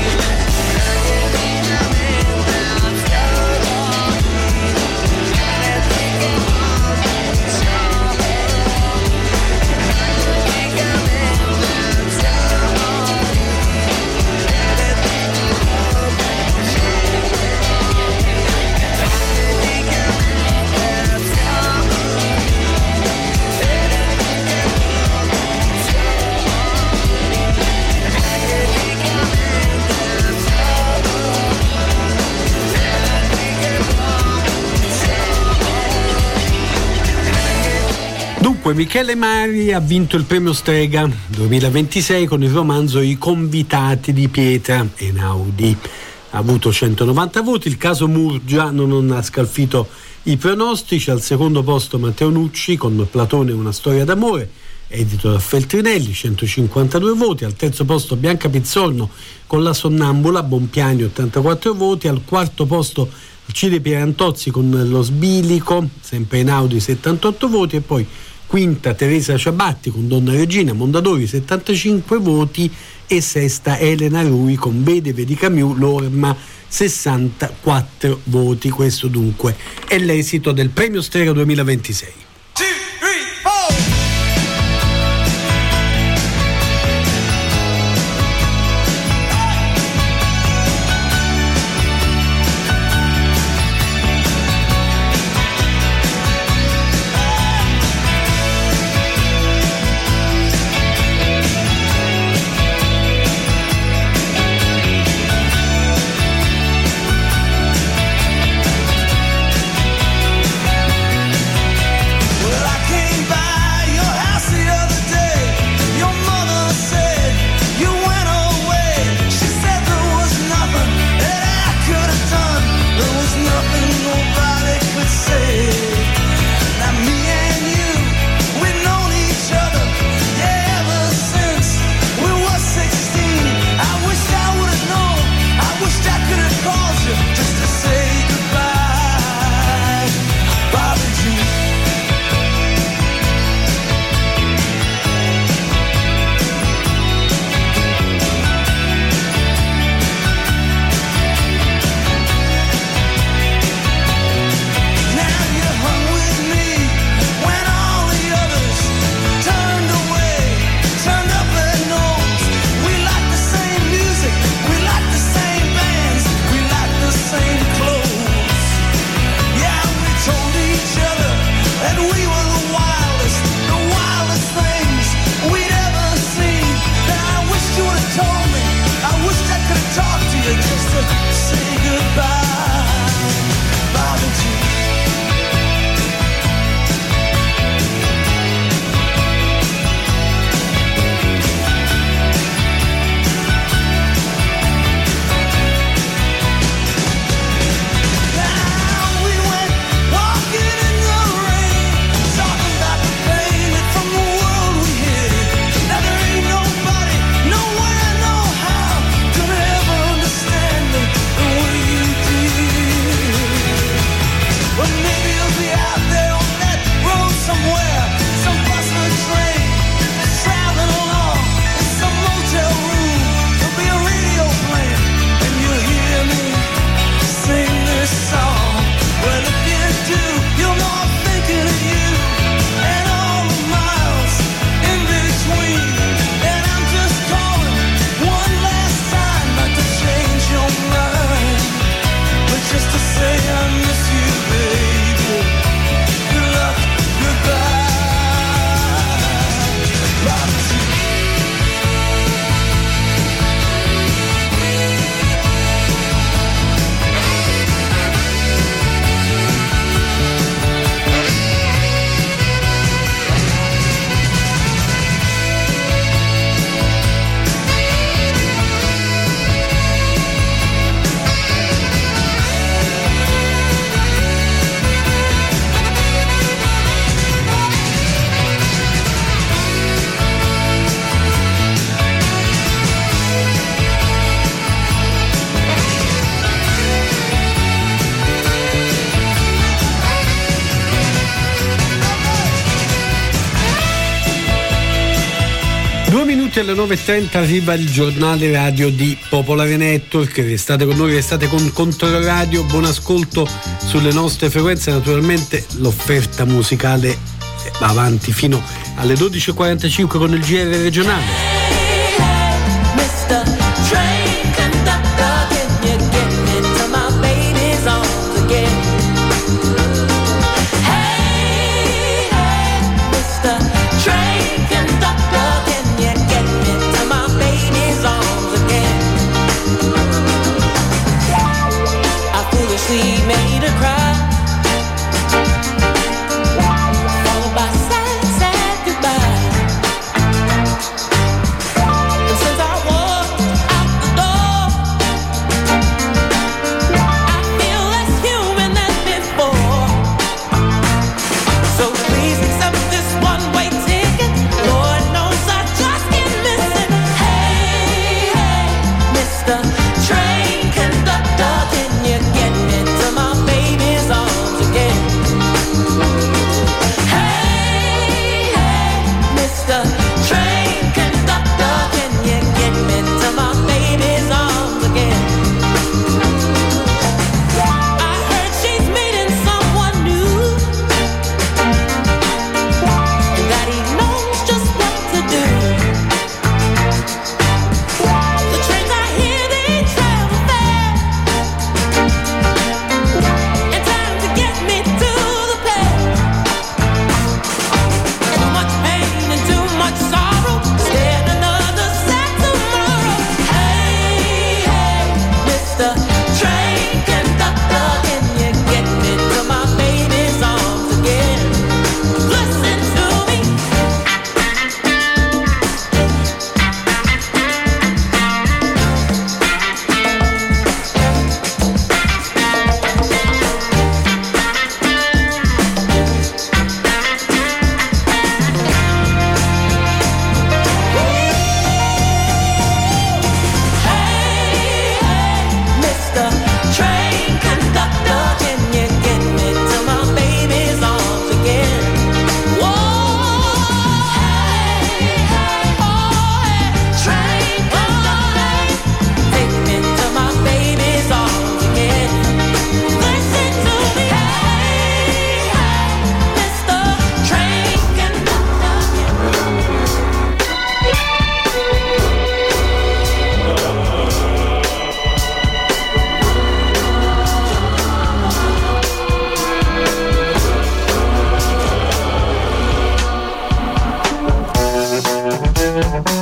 Dunque, Michele Mari ha vinto il premio Strega 2026 con il romanzo I convitati di Pietra Einaudi. Ha avuto 190 voti. Il caso Murgia non ha scalfito i pronostici. Al secondo posto Matteo Nucci con Platone una storia d'amore, edito da Feltrinelli, 152 voti. Al terzo posto Bianca Pizzorno con La sonnambula, Bompiani, 84 voti. Al quarto posto Alcide Pierantozzi con Lo sbilico, sempre Einaudi, 78 voti. E poi quinta Teresa Ciabatti con Donna Regina, Mondadori, 75 voti. E sesta Elena Rui con Vedove di Camus, L'orma, 64 voti. Questo dunque è l'esito del premio Strega 2026. minuti alle 9.30 arriva il giornale radio di Popolare Network. Restate con noi, restate con Controradio. Buon ascolto sulle nostre frequenze. Naturalmente l'offerta musicale va avanti fino alle 12.45 con il GR regionale.
Made her cry, followed by sad, sad goodbye. And since I walked out the door, I feel less human than before. So please accept this one-way ticket. Lord knows I just can't miss it. Hey, hey, Mr. Train Conductor, can you get me to my baby's arms again? Hey, hey, Mr. Train Conductor, can you get me to my baby's arms again? I heard she's meeting someone new, and that he knows just what to do. The trains I hear, they travel fast, in time to get me to the place. Too much pain and too much sorrow, scared another sad tomorrow. Hey, hey, Mr. Train Conductor, can you get me to my baby's arms again? Listen to me. Mr. Train Conductor, can you get me to my baby's arms again? Whoa, hey, hey, oh, hey, Train Conductor, take me to my baby's arms again. Listen to me, hey, hey, Mr. Train Conductor.